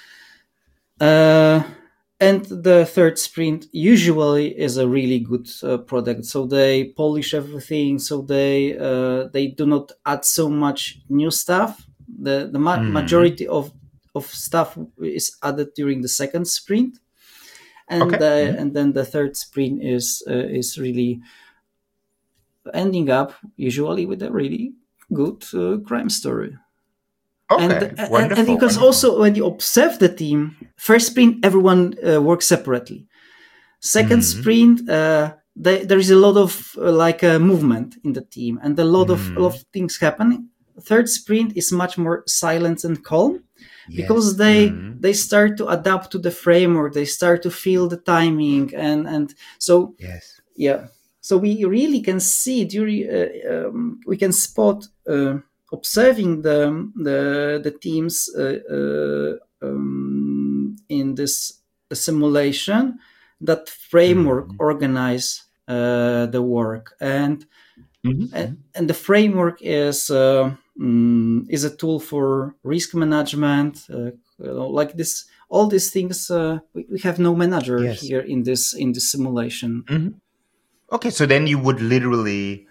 Uh, and the third sprint usually is a really good uh, product. So they polish everything. So they uh, they do not add so much new stuff. The the ma- Mhm. majority of of stuff is added during the second sprint, and Okay. uh, Mhm. and then the third sprint is uh, is really ending up usually with a really good uh, crime story. And, Okay. and and Wonderful. because Wonderful. also when you observe the team, first sprint everyone uh, works separately. Second Mhm. sprint, uh, they, there is a lot of uh, like uh, movement in the team and a lot of a lot Mhm. of things happening. Third sprint is much more silent and calm, because Yes. they Mhm. they start to adapt to the framework. They start to feel the timing, and and so Yes. yeah. So we really can see during uh, um, we can spot uh, observing the the the teams uh, uh, um, in this a simulation, that framework Mm-hmm. organize uh, the work, and, Mm-hmm. and and the framework is uh, mm, is a tool for risk management, uh, you know, like this. All these things, uh, we, we have no manager Yes. here in this in this simulation. Mm-hmm. Okay, so then you would literally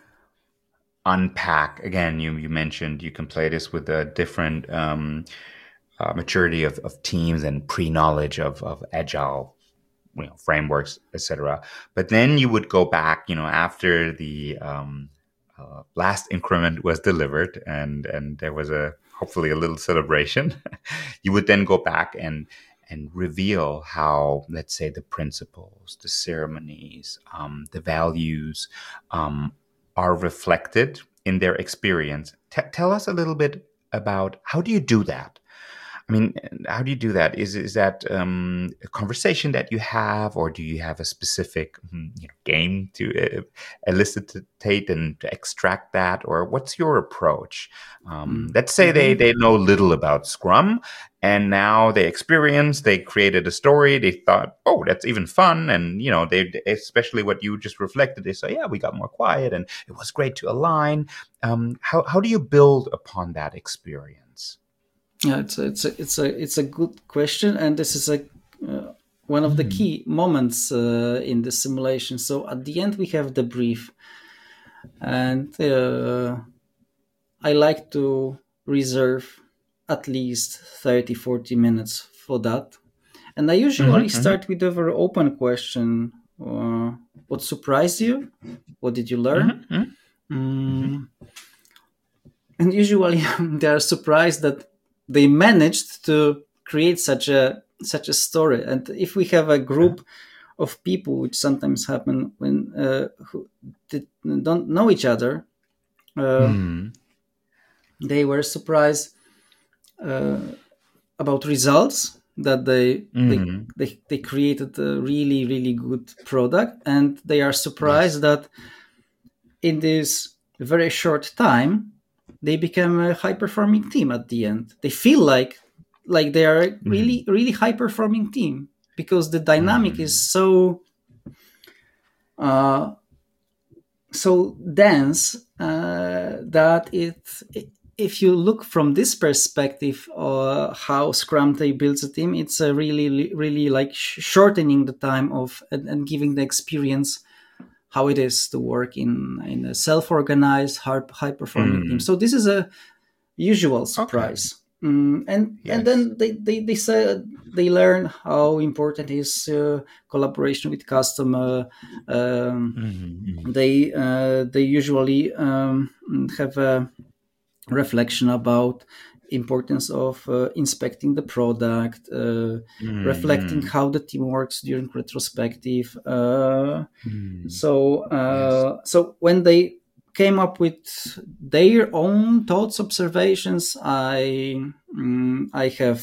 unpack again. You you mentioned you can play this with a different um, uh, maturity of, of teams and pre-knowledge of of agile, you know, frameworks, et cetera. But then you would go back, you know, after the um, uh, last increment was delivered, and and there was a hopefully a little celebration. You would then go back and and reveal how, let's say, the principles, the ceremonies, um, the values um, are reflected in their experience. T- tell us a little bit about how do you do that? I mean, how do you do that? Is is that um, a conversation that you have, or do you have a specific mm, you know, game to uh, elicitate and to extract that, or what's your approach? Um, let's say they Mm-hmm. they know little about Scrum, and now they experience, they created a story, they thought, oh, that's even fun, and you know, they especially what you just reflected, they say, yeah, we got more quiet, and it was great to align. Um, how how do you build upon that experience? Yeah, it's a, it's a it's a it's a good question, and this is a uh, one of the Mm. key moments uh, in the simulation. So at the end, we have the brief, and uh, I like to reserve at least thirty, forty minutes for that. And I usually Mm-hmm, mm-hmm, start with a very open question: uh, what surprised you? What did you learn? mm-hmm, mm-hmm. Mm, and usually they are surprised that they managed to create such a such a story. And if we have a group of people, which sometimes happen when uh, who did, don't know each other, uh, Mm. they were surprised uh, about results that they they Mm. they, they created a really really good product, and they are Yes. surprised that in this very short time they become a high performing team at the end. They feel like like they are a Mm. really really high performing team because the dynamic is Mm. so uh, so dense uh, that it, if you look from this perspective, uh, how Scrum they builds a team, it's a really really like sh- shortening the time of and, and giving the experience how it is to work in in a self-organized high performing team. Mm. So this is a usual Okay. surprise. Mm, and and Yes. then they they they say they learn how important is uh, collaboration with customer. Um, Mm-hmm. they uh, they usually um, have a reflection about importance of uh, inspecting the product, uh, reflecting Mm-hmm. how the team works during retrospective. Uh, Mm. so Yes. uh, so when they came up with their own thoughts, observations, I mm, I have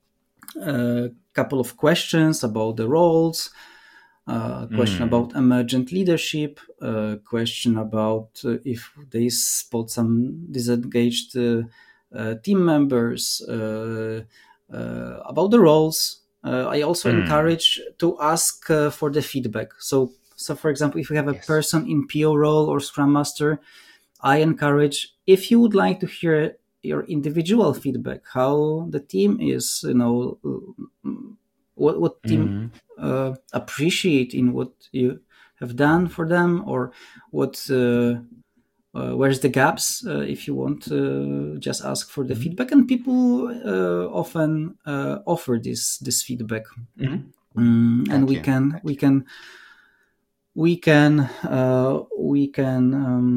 a couple of questions about the roles, a question Mm. about emergent leadership, a question about uh, if they spot some disengaged uh, uh, team members, uh, uh, about the roles. Uh, I also Mm. encourage to ask uh, for the feedback. So, so for example, if you have a Yes. person in P O role or Scrum Master, I encourage, if you would like to hear your individual feedback, how the team is, you know, what what team Mm. uh, appreciate in what you have done for them, or what uh, uh, where's the gaps, uh, if you want to just ask for the Mm. feedback. And people uh, often uh, offer this this feedback. Mm. Mm, and we Gotcha. can we Gotcha. can we can uh, we can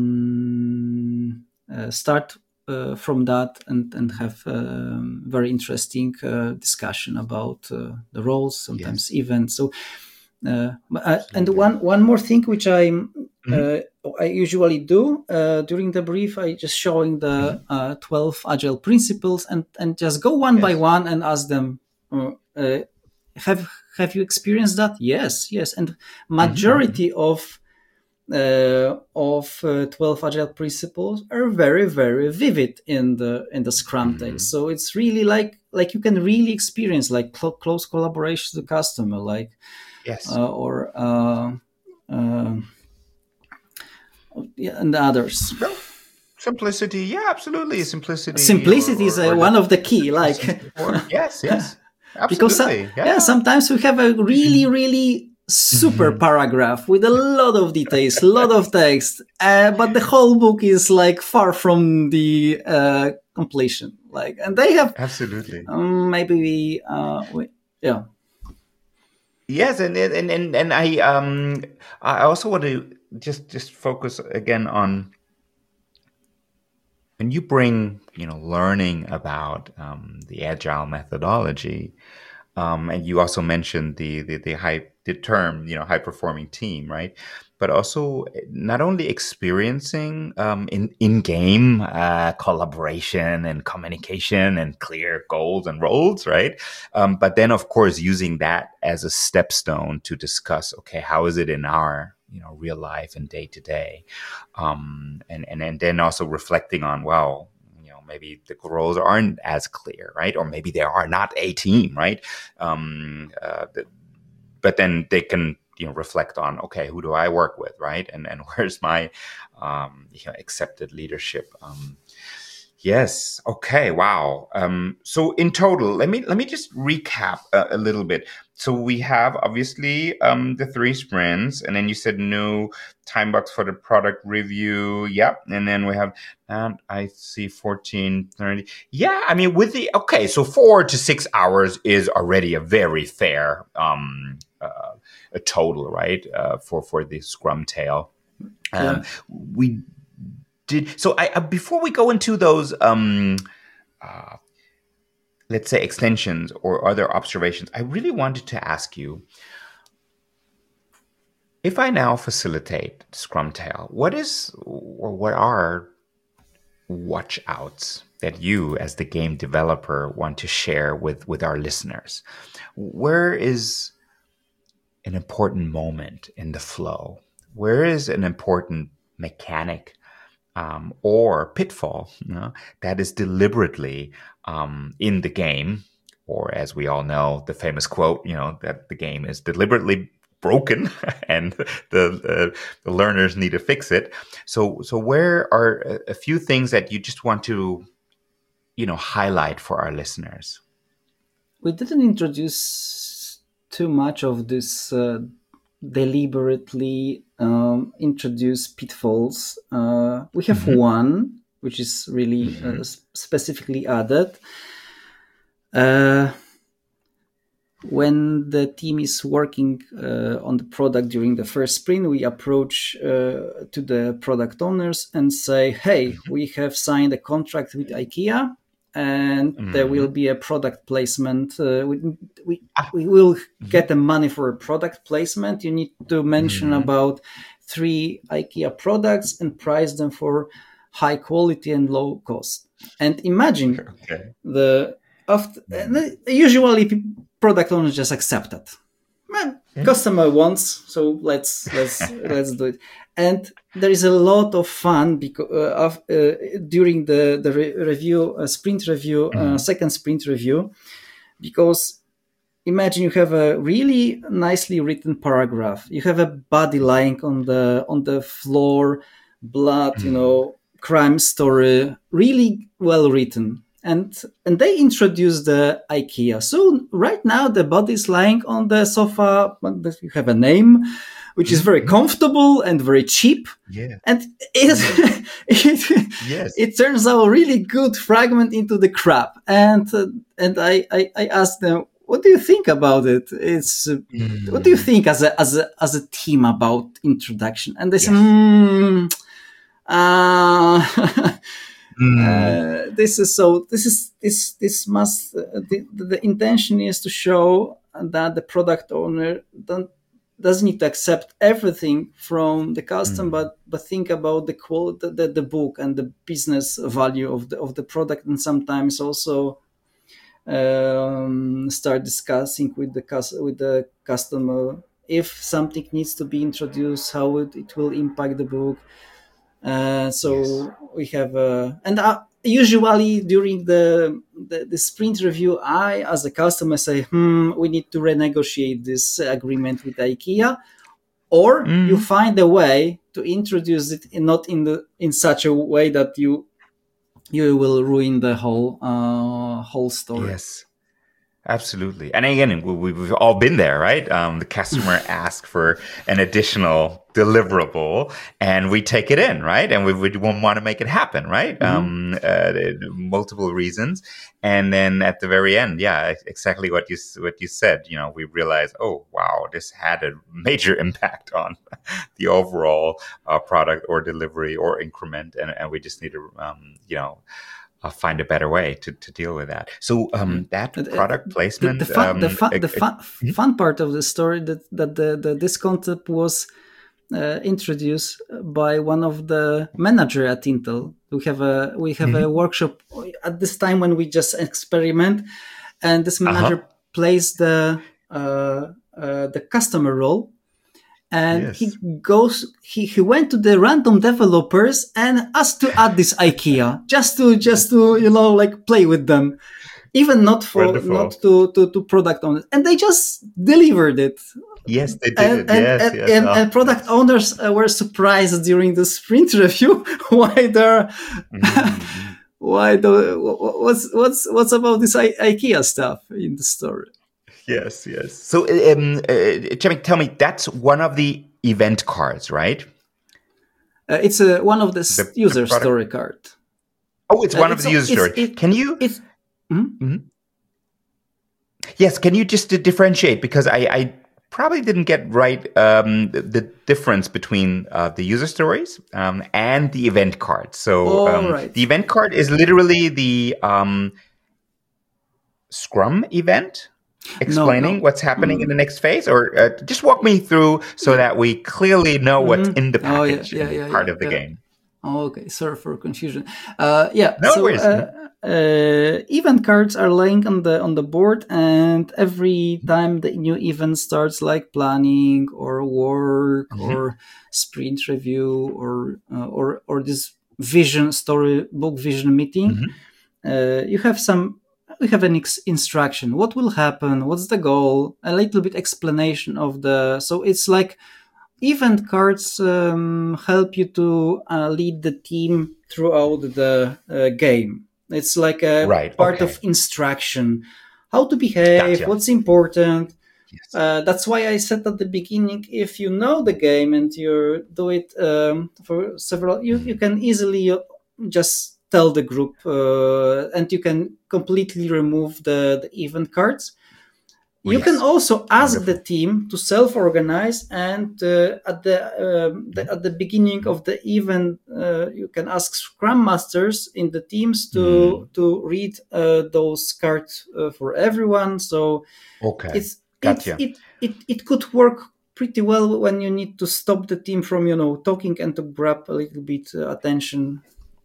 um, uh, start uh, from that, and and have um, very interesting uh, discussion about uh, the roles, sometimes Yes. events. So uh, uh, and Absolutely. one one more thing which I Mm-hmm. uh, I usually do uh, during the brief, I just showing Mm-hmm. the uh, twelve agile principles, and and just go one by Yes. one and ask them, uh, uh, have have you experienced that? Yes, yes. And Mm-hmm. Mm-hmm. majority of uh, of uh, twelve Agile principles are very, very vivid in the in the Scrum Mm-hmm. text. So it's really like like you can really experience like cl- close collaboration with the customer, like Yes. uh, or uh, uh, yeah, and others. No. Simplicity, yeah, absolutely. Simplicity. Simplicity or, is or, uh, or one the, of the key, like or, yes, yes, because uh, absolutely. yeah. Yeah. sometimes we have a really, really super Mhm. paragraph with a lot of details, a lot of text, uh, but the whole book is like far from the uh, completion. Like, and they have Absolutely. um, maybe we, uh, we, yeah. Yes, and and and and I um I also want to just just focus again on when you bring you know learning about um, the agile methodology, um, and you also mentioned the the the high the term you know high performing team, right? But also not only experiencing um, in in game uh, collaboration and communication and clear goals and roles, right? Um, but then of course using that as a stepstone to discuss, okay, how is it in our you know real life and day to day, um, and and and then also reflecting on, well, you know maybe the roles aren't as clear, right? Or maybe they are not a team, right? Um, uh, the, but then they can you know reflect on, okay, who do I work with, right? And and where's my um, you know, accepted leadership? Um, yes. Okay. Wow. Um, so in total, let me let me just recap a, a little bit. So we have obviously um, the three sprints, and then you said no time box for the product review. Yep. And then we have and I see fourteen thirty. Yeah. I mean, with the okay, so four to six hours is already a very fair um, uh, a total, right? Uh, for for the Scrum tail. Um, Yeah. we did so. I uh, before we go into those, um, uh, let's say extensions or other observations, I really wanted to ask you: if I now facilitate Scrumtail, what is or what are watch outs that you, as the game developer, want to share with with our listeners? Where is an important moment in the flow? Where is an important mechanic um, or pitfall you know, that is deliberately um, in the game, or as we all know, the famous quote, you know, that the game is deliberately broken and the, the the learners need to fix it. So, so where are a, a few things that you just want to, you know, highlight for our listeners? We didn't introduce too much of this uh, deliberately um, introduced pitfalls. Uh, we have Mm-hmm. one which is really Mm-hmm. uh, specifically added. Uh, when the team is working uh, on the product during the first sprint, we approach uh, to the product owners and say, hey, we have signed a contract with IKEA and Mm-hmm. there will be a product placement. Uh, we, we, we will get the money for a product placement. You need to mention Mm-hmm. about three IKEA products and price them for high quality and low cost. And imagine Okay. the after, usually product owners just accept it. Well, Yeah. customer wants, so let's let's let's do it. And there is a lot of fun because uh, of, uh, during the the re- review, uh, sprint review, uh, Mhm. second sprint review, because imagine you have a really nicely written paragraph. You have a body lying on the on the floor, blood, you know, crime story, really well written. And and they introduce the IKEA. So right now the body is lying on the sofa. You have a name, which is very comfortable and very cheap. Yeah. And it, it, Yes. it turns out a really good fragment into the crap. And uh, and I, I I asked them, what do you think about it? It's uh, Mm. what do you think as a as a as a team about introduction? And they Yes. said, mm, uh, Mm. uh, this is so. This is this this must. Uh, the, the intention is to show that the product owner don't doesn't need to accept everything from the custom, Mm. but but think about the quote, the, the, the book, and the business value of the of the product, and sometimes also um, start discussing with the cus- with the customer if something needs to be introduced, how it, it will impact the book. Uh, so Yes. we have, uh, and uh, usually during the, the the sprint review, I, as a customer, say, "Hmm, we need to renegotiate this agreement with IKEA," or Mm. you find a way to introduce it, in, not in the in such a way that you you will ruin the whole uh, whole story. Yes. Absolutely. And again, we, we've all been there, right? Um, the customer asks for an additional deliverable and we take it in, right? And we would want to make it happen, right? Mm-hmm. Um, uh, multiple reasons. And then at the very end, yeah, exactly what you, what you said, you know, we realize, oh, wow, this had a major impact on the overall uh, product or delivery or increment. And, and we just need to, um, you know, Uh, find a better way to, to deal with that. So um, that Uh, product the, placement, the, fun, um, the, fun, uh, the fun, uh, fun part of the story that that the, the this concept was uh, introduced by one of the manager at Intel. We have a we have mm-hmm. a workshop at this time when we just experiment, and this manager uh-huh. plays the uh, uh, the customer role. And yes. he goes, he, he went to the random developers and asked to add this IKEA just to, just to, you know, like play with them, even not for, Wonderful. not to, to, to product owners. And they just delivered it. Yes, they did and, it. And, yes, and, yes. and, oh. and product owners uh, were surprised during the sprint review why they're, mm-hmm. why the, what's, what's, what's about this I- IKEA stuff in the story. Yes, yes. So, um, uh, Cemik, tell me, that's one of the event cards, right? Uh, it's uh, one of the, the user the story card. Oh, it's one uh, of it's, the user story. It, can you? It's, mm-hmm. Mm-hmm. Yes, can you just uh, differentiate? Because I, I probably didn't get right um, the, the difference between uh, the user stories um, and the event card. So oh, um, right. the event card is literally the um, Scrum event explaining no, no. what's happening mm. in the next phase, or uh, just walk me through so yeah. that we clearly know mm-hmm. what's in the package, oh, yeah, yeah, yeah, part yeah, of the yeah. game. Oh, okay, sorry for confusion. Uh, yeah, no so worries. Uh, uh, event cards are laying on the on the board, and every time the new event starts, like planning or work mm-hmm. or sprint review or uh, or or this vision story book vision meeting, mm-hmm. uh, you have some. We have an ex- instruction. What will happen? What's the goal? A little bit explanation of the. So it's like event cards um, help you to uh, lead the team throughout the uh, game. It's like a right, part okay. of instruction, how to behave, gotcha. what's important. Yes. Uh, that's why I said at the beginning, if you know the game and you do it um, for several, you, you can easily just tell the group uh, and you can completely remove the, the event cards. You yes. can also ask Wonderful. the team to self-organize, and uh, at the, um, the at the beginning of the event, uh, you can ask Scrum Masters in the teams to mm. to read uh, those cards uh, for everyone. So okay, it's gotcha. it, it it it could work pretty well when you need to stop the team from you know talking and to grab a little bit uh, attention.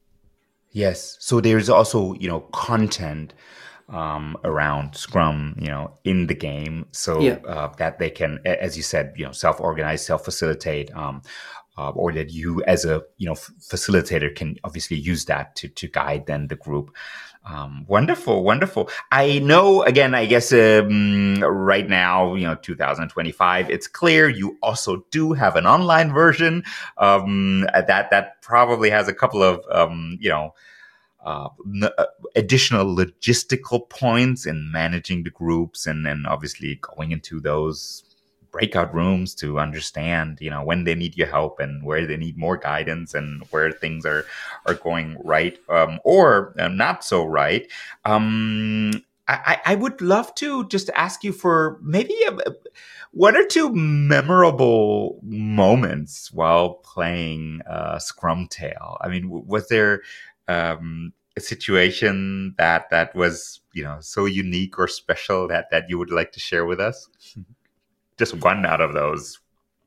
Yes, so there's also you know content. Um, around Scrum, you know, in the game, so yeah. uh, that they can, as you said, you know, self-organize, self-facilitate, um, uh, or that you, as a you know, f- facilitator, can obviously use that to to guide then the group. Um, wonderful, wonderful. I know. Again, I guess um, right now, you know, two thousand twenty-five. It's clear you also do have an online version um, that that probably has a couple of um, you know. Uh, n- uh, additional logistical points in managing the groups, and then obviously going into those breakout rooms to understand, you know, when they need your help and where they need more guidance and where things are are going right um, or uh, not so right. Um, I, I would love to just ask you for maybe a, one or two memorable moments while playing uh, Scrum Tale. I mean, was there Um, a situation that that was you know so unique or special that that you would like to share with us? Just one out of those,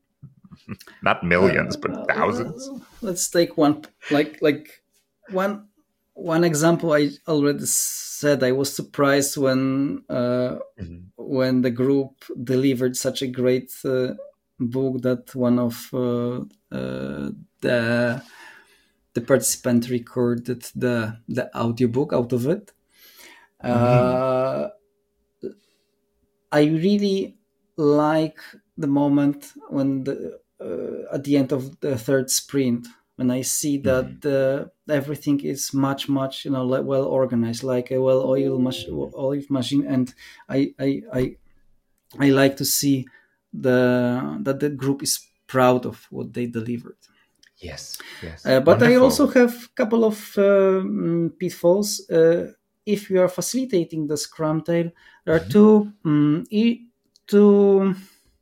not millions, uh, but thousands. Uh, let's take one, like like one one example. I already said I was surprised when uh, mm-hmm. when the group delivered such a great uh, book that one of uh, uh, the the participant recorded the the audiobook out of it. Uh, mm-hmm. I really like the moment when the uh, at the end of the third sprint, when I see that mm-hmm. uh, everything is much much you know well organized, like a well-oiled mach- oiled machine, and I I I I like to see the that the group is proud of what they delivered. Yes, yes. Uh, but Wonderful. I also have a couple of um, pitfalls. Uh, if you are facilitating the Scrum Tail, there are mm-hmm. two um, e- two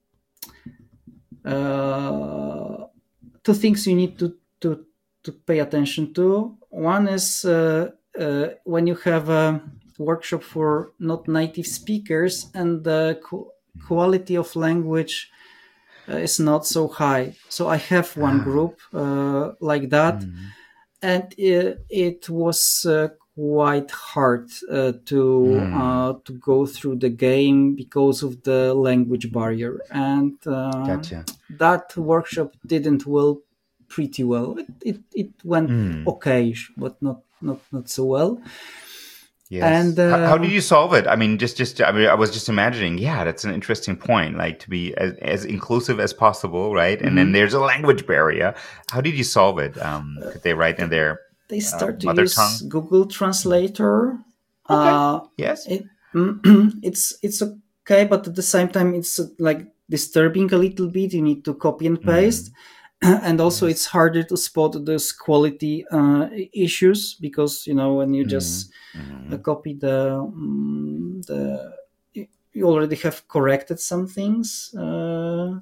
uh, two things you need to to to pay attention to. One is uh, uh, when you have a workshop for not native speakers and the co- quality of language uh, is not so high. So I have one group uh, like that, mm-hmm. and it, it was uh, quite hard uh, to mm. uh, to go through the game because of the language barrier, and uh, gotcha. that workshop didn't well pretty well. It it, it went mm. okay, but not not not so well. Yes. And uh, how, how do you solve it? I mean, just, just, I mean, I was just imagining, yeah, that's an interesting point, like to be as, as inclusive as possible, right? And mm-hmm. then there's a language barrier. How did you solve it? Um, could they write in their They start uh, to mother use tongue? Google Translator. Okay. Uh, yes. It, it's, it's okay, but at the same time, it's uh, like disturbing a little bit. You need to copy and paste. Mm. And also yes. it's harder to spot those quality uh, issues because, you know, when you just mm-hmm. uh, copy the, um, the, you already have corrected some things. Uh,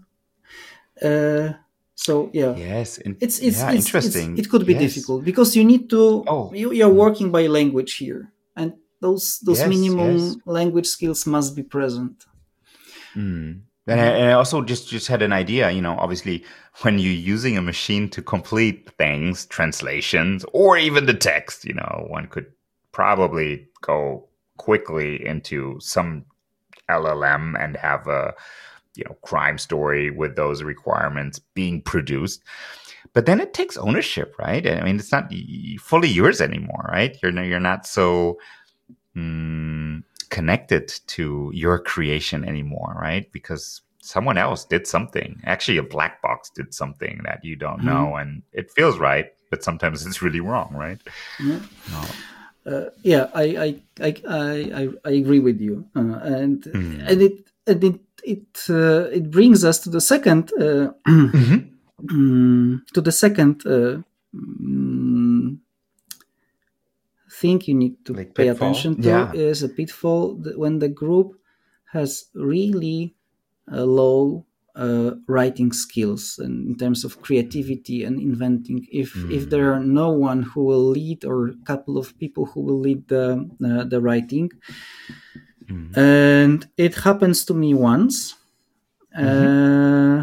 uh, so, yeah. Yes. In- it's, it's, yeah, it's, interesting. It's, it could be yes. difficult because you need to, oh. you, you're working by language here. And those, those yes, minimum yes. language skills must be present. Mm. And I, and I also just, just had an idea, you know, obviously when you're using a machine to complete things, translations, or even the text, you know, one could probably go quickly into some L L M and have a, you know, crime story with those requirements being produced. But then it takes ownership, right? I mean, it's not fully yours anymore, right? You're, you're not so... Hmm, connected to your creation anymore, right? Because someone else did something. Actually, a black box did something that you don't mm-hmm. know, and it feels right, but sometimes it's really wrong, right? Yeah, no. uh, yeah I, I, I, I, I agree with you, uh, and mm. and it and it it uh, it brings us to the second uh, mm-hmm. um, to the second. Uh, um, thing you need to like pay pitfall? attention to yeah. is a pitfall that when the group has really uh, low uh, writing skills and in terms of creativity and inventing. If mm. if there are no one who will lead or a couple of people who will lead the uh, the writing, mm. and it happens to me once. Mm-hmm.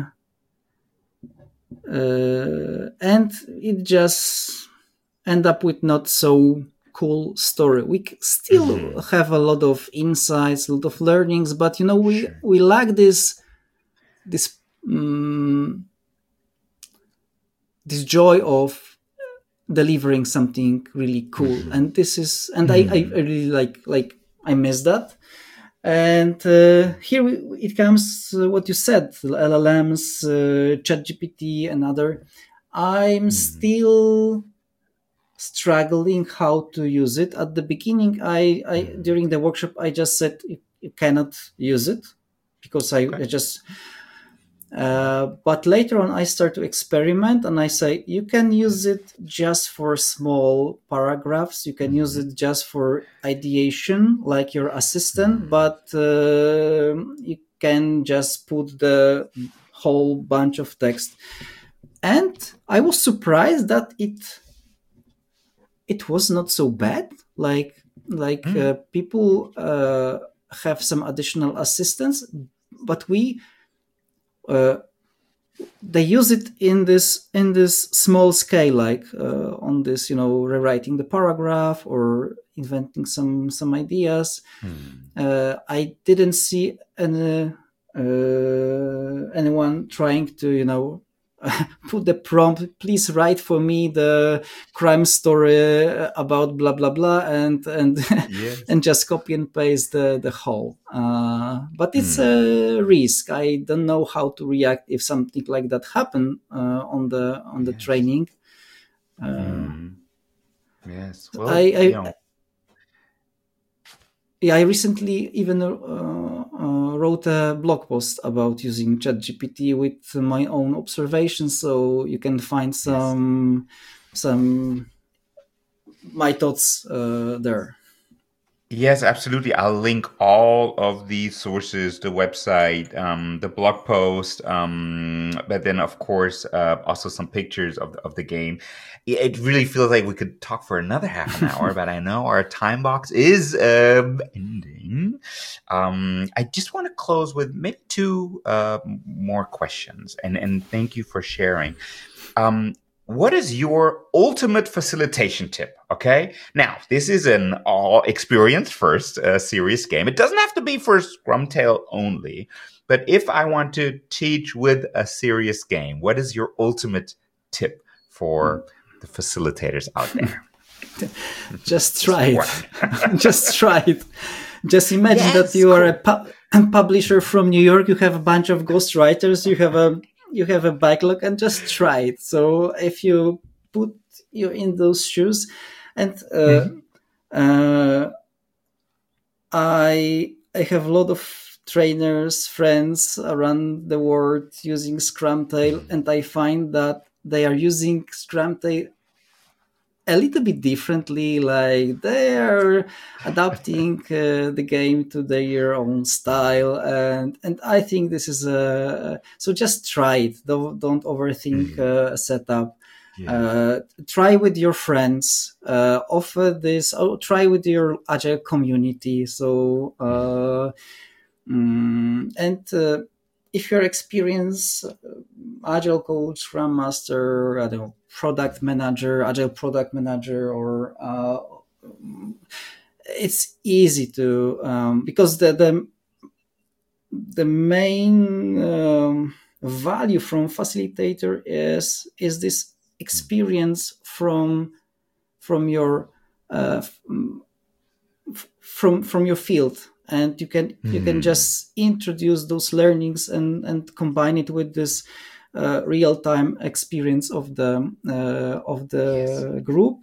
Uh, uh, and it just end up with not so cool story. We still mm-hmm. have a lot of insights, a lot of learnings, but you know, we sure. we lack this this um, this joy of delivering something really cool. Mm-hmm. And this is, and mm-hmm. I, I really like like I miss that. And uh, here we, it comes uh, what you said, L L Ms, uh, ChatGPT, and other. I'm mm-hmm. still struggling how to use it. At the beginning, I, I during the workshop, I just said you, you cannot use it because I, okay. I just. Uh, but later on, I start to experiment, and I say you can use it just for small paragraphs. You can mm-hmm. use it just for ideation, like your assistant, mm-hmm. but uh, you can just put the whole bunch of text. And I was surprised that it. It was not so bad. Like like mm. uh, people uh, have some additional assistance, but we uh, they use it in this in this small scale, like uh, on this, you know, rewriting the paragraph or inventing some some ideas. Mm. Uh, I didn't see any uh, anyone trying to, you know, put the prompt, please write for me the crime story about blah blah blah, and and Yes. and just copy and paste the the whole. Uh, but it's mm. a risk. I don't know how to react if something like that happen uh, on the on the yes. training. Uh, mm. Yes. Well, I, I you know. Yeah, I recently even uh, uh, wrote a blog post about using ChatGPT with my own observations, so you can find some yes. some my thoughts uh, there. Yes, absolutely. I'll link all of these sources, the website, um, the blog post, um, but then, of course, uh, also some pictures of, of the game. It really feels like we could talk for another half an hour, but I know our time box is um, ending. Um, I just want to close with maybe two uh, more questions, and, and thank you for sharing. Um, What is your ultimate facilitation tip? Okay. Now, this is an all experience first uh, serious game. It doesn't have to be for Scrumtail only, but if I want to teach with a serious game, what is your ultimate tip for the facilitators out there? Just try it. Just try it. Just imagine yes, that you cool. are a, pu- a publisher from New York. You have a bunch of ghostwriters. You have a you have a backlog, and just try it. So if you put you in those shoes, and uh, mm-hmm. uh, I I have a lot of trainers, friends around the world using Scrumtail, mm-hmm. and I find that they are using Scrumtail a little bit differently. Like they are adapting uh, the game to their own style, and and I think this is a so just try it. Don't don't overthink mm-hmm. uh, setup. Yeah. Uh, try with your friends. Uh, offer this. Oh, try with your Agile community. So uh, mm, and. Uh, If you're experienced uh, Agile coach, Scrum Master, I don't know, product manager, Agile product manager, or uh, it's easy to um, because the the the main um, value from facilitator is is this experience from from your uh, from from your field. And you can mm. you can just introduce those learnings and, and combine it with this uh, real time experience of the uh, of the yes. group.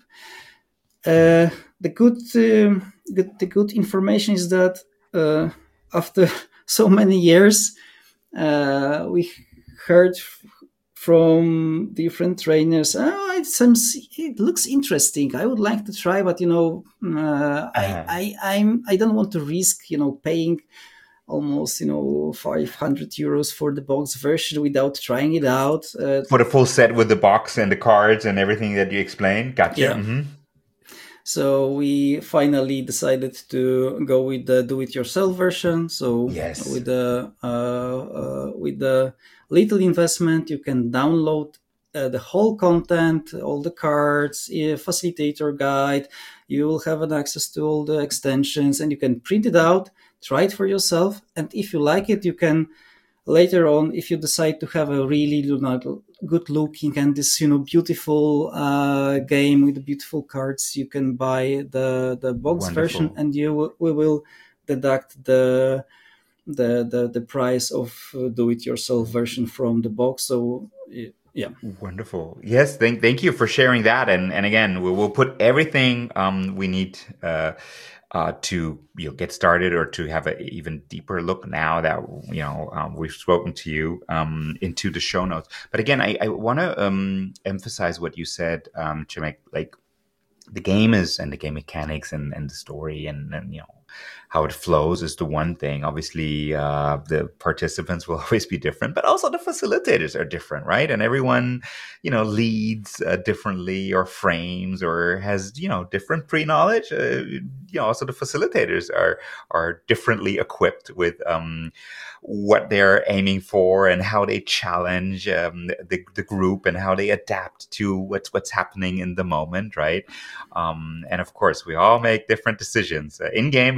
Uh, the good, uh, good the good information is that uh, after so many years, uh, we heard from different trainers, oh, it seems it looks interesting. I would like to try, but you know, uh, I, I I'm I don't want to risk, you know, paying almost you know five hundred euros for the box version without trying it out. Uh, for the full set with the box and the cards and everything that you explained. Gotcha. Yeah. Mm-hmm. So we finally decided to go with the do-it-yourself version. So yes. with the uh, uh, with the little investment, you can download uh, the whole content, all the cards, a facilitator guide. You will have an access to all the extensions, and you can print it out, try it for yourself, and if you like it, you can later on, if you decide to have a really good looking and this you know beautiful uh, game with beautiful cards, you can buy the the box Wonderful. version, and you we will deduct the the the, the price of do-it-yourself version from the box. So yeah, wonderful. Yes, thank thank you for sharing that, and and again, we will put everything um, we need. Uh, Uh, to you know, get started or to have an even deeper look now that you know um, we've spoken to you um, into the show notes. But again, I, I want to um, emphasize what you said, um, Przemek. Like the game is and the game mechanics and, and the story and, and you know how it flows is the one thing. Obviously, uh, the participants will always be different, but also the facilitators are different, right? And everyone, you know, leads uh, differently or frames or has, you know, different pre-knowledge. Uh, you know, also the facilitators are are differently equipped with um, what they're aiming for and how they challenge um, the the group and how they adapt to what's what's happening in the moment, right? Um, and of course, we all make different decisions uh, in game and after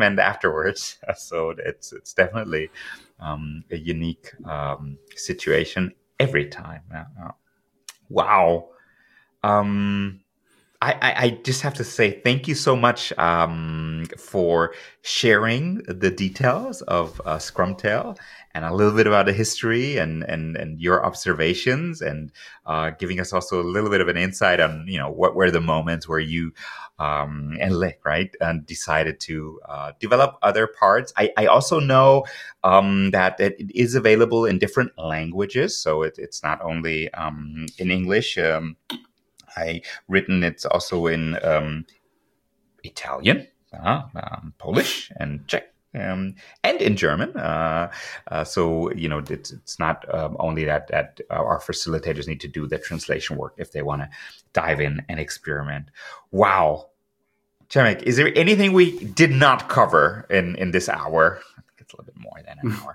afterwards. So it's it's definitely um, a unique um, situation every time. Uh, wow. Um, I, I, I just have to say thank you so much um, for sharing the details of uh, Scrumtail and a little bit about the history and and, and your observations, and uh, giving us also a little bit of an insight on, you know, what were the moments where you um, and Lick, right, and decided to uh, develop other parts. I, I also know um, that it is available in different languages, so it, it's not only um, in English. Um, I written it's also in um, Italian, uh, um, Polish, and Czech, um, and in German. Uh, uh, so you know, it's it's not um, only that that our facilitators need to do the translation work if they want to dive in and experiment. Wow, Przemek, is there anything we did not cover in in this hour? I think it's a little bit more than an hour.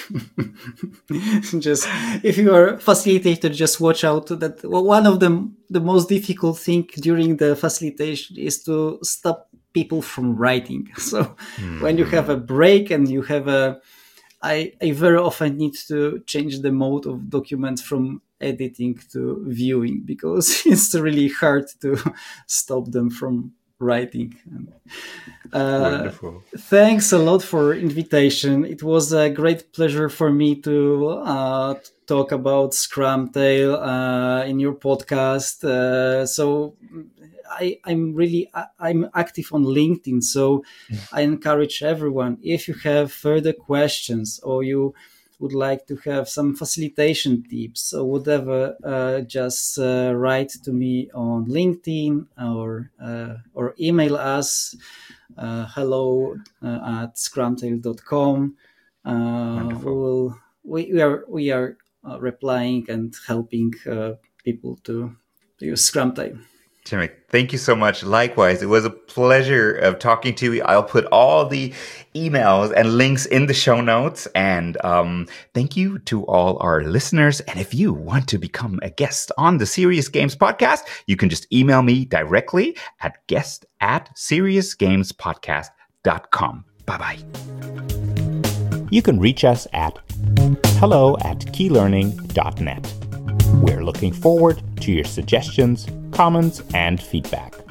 Just if you are a facilitator, just watch out that well, one of the the most difficult thing during the facilitation is to stop people from writing. So mm-hmm. when you have a break and you have a, I I very often need to change the mode of document from editing to viewing, because it's really hard to stop them from writing. Uh, Wonderful. Thanks a lot for invitation. It was a great pleasure for me to uh, talk about Scrumtail uh, in your podcast. Uh, so I, I'm really I'm active on LinkedIn. So I encourage everyone, if you have further questions or you would like to have some facilitation tips or whatever, uh, just uh, write to me on LinkedIn or uh, or email us uh, hello uh, at scrumtail dot com. Uh, we will we, we are we are uh, replying and helping uh, people to, to use Scrumtail. Jimmy, thank you so much. Likewise, it was a pleasure of talking to you. I'll put all the emails and links in the show notes. And um, thank you to all our listeners. And if you want to become a guest on the Serious Games podcast, you can just email me directly at guest at serious games podcast dot com. Bye-bye. You can reach us at hello at key learning dot net. We're looking forward to your suggestions, comments, and feedback.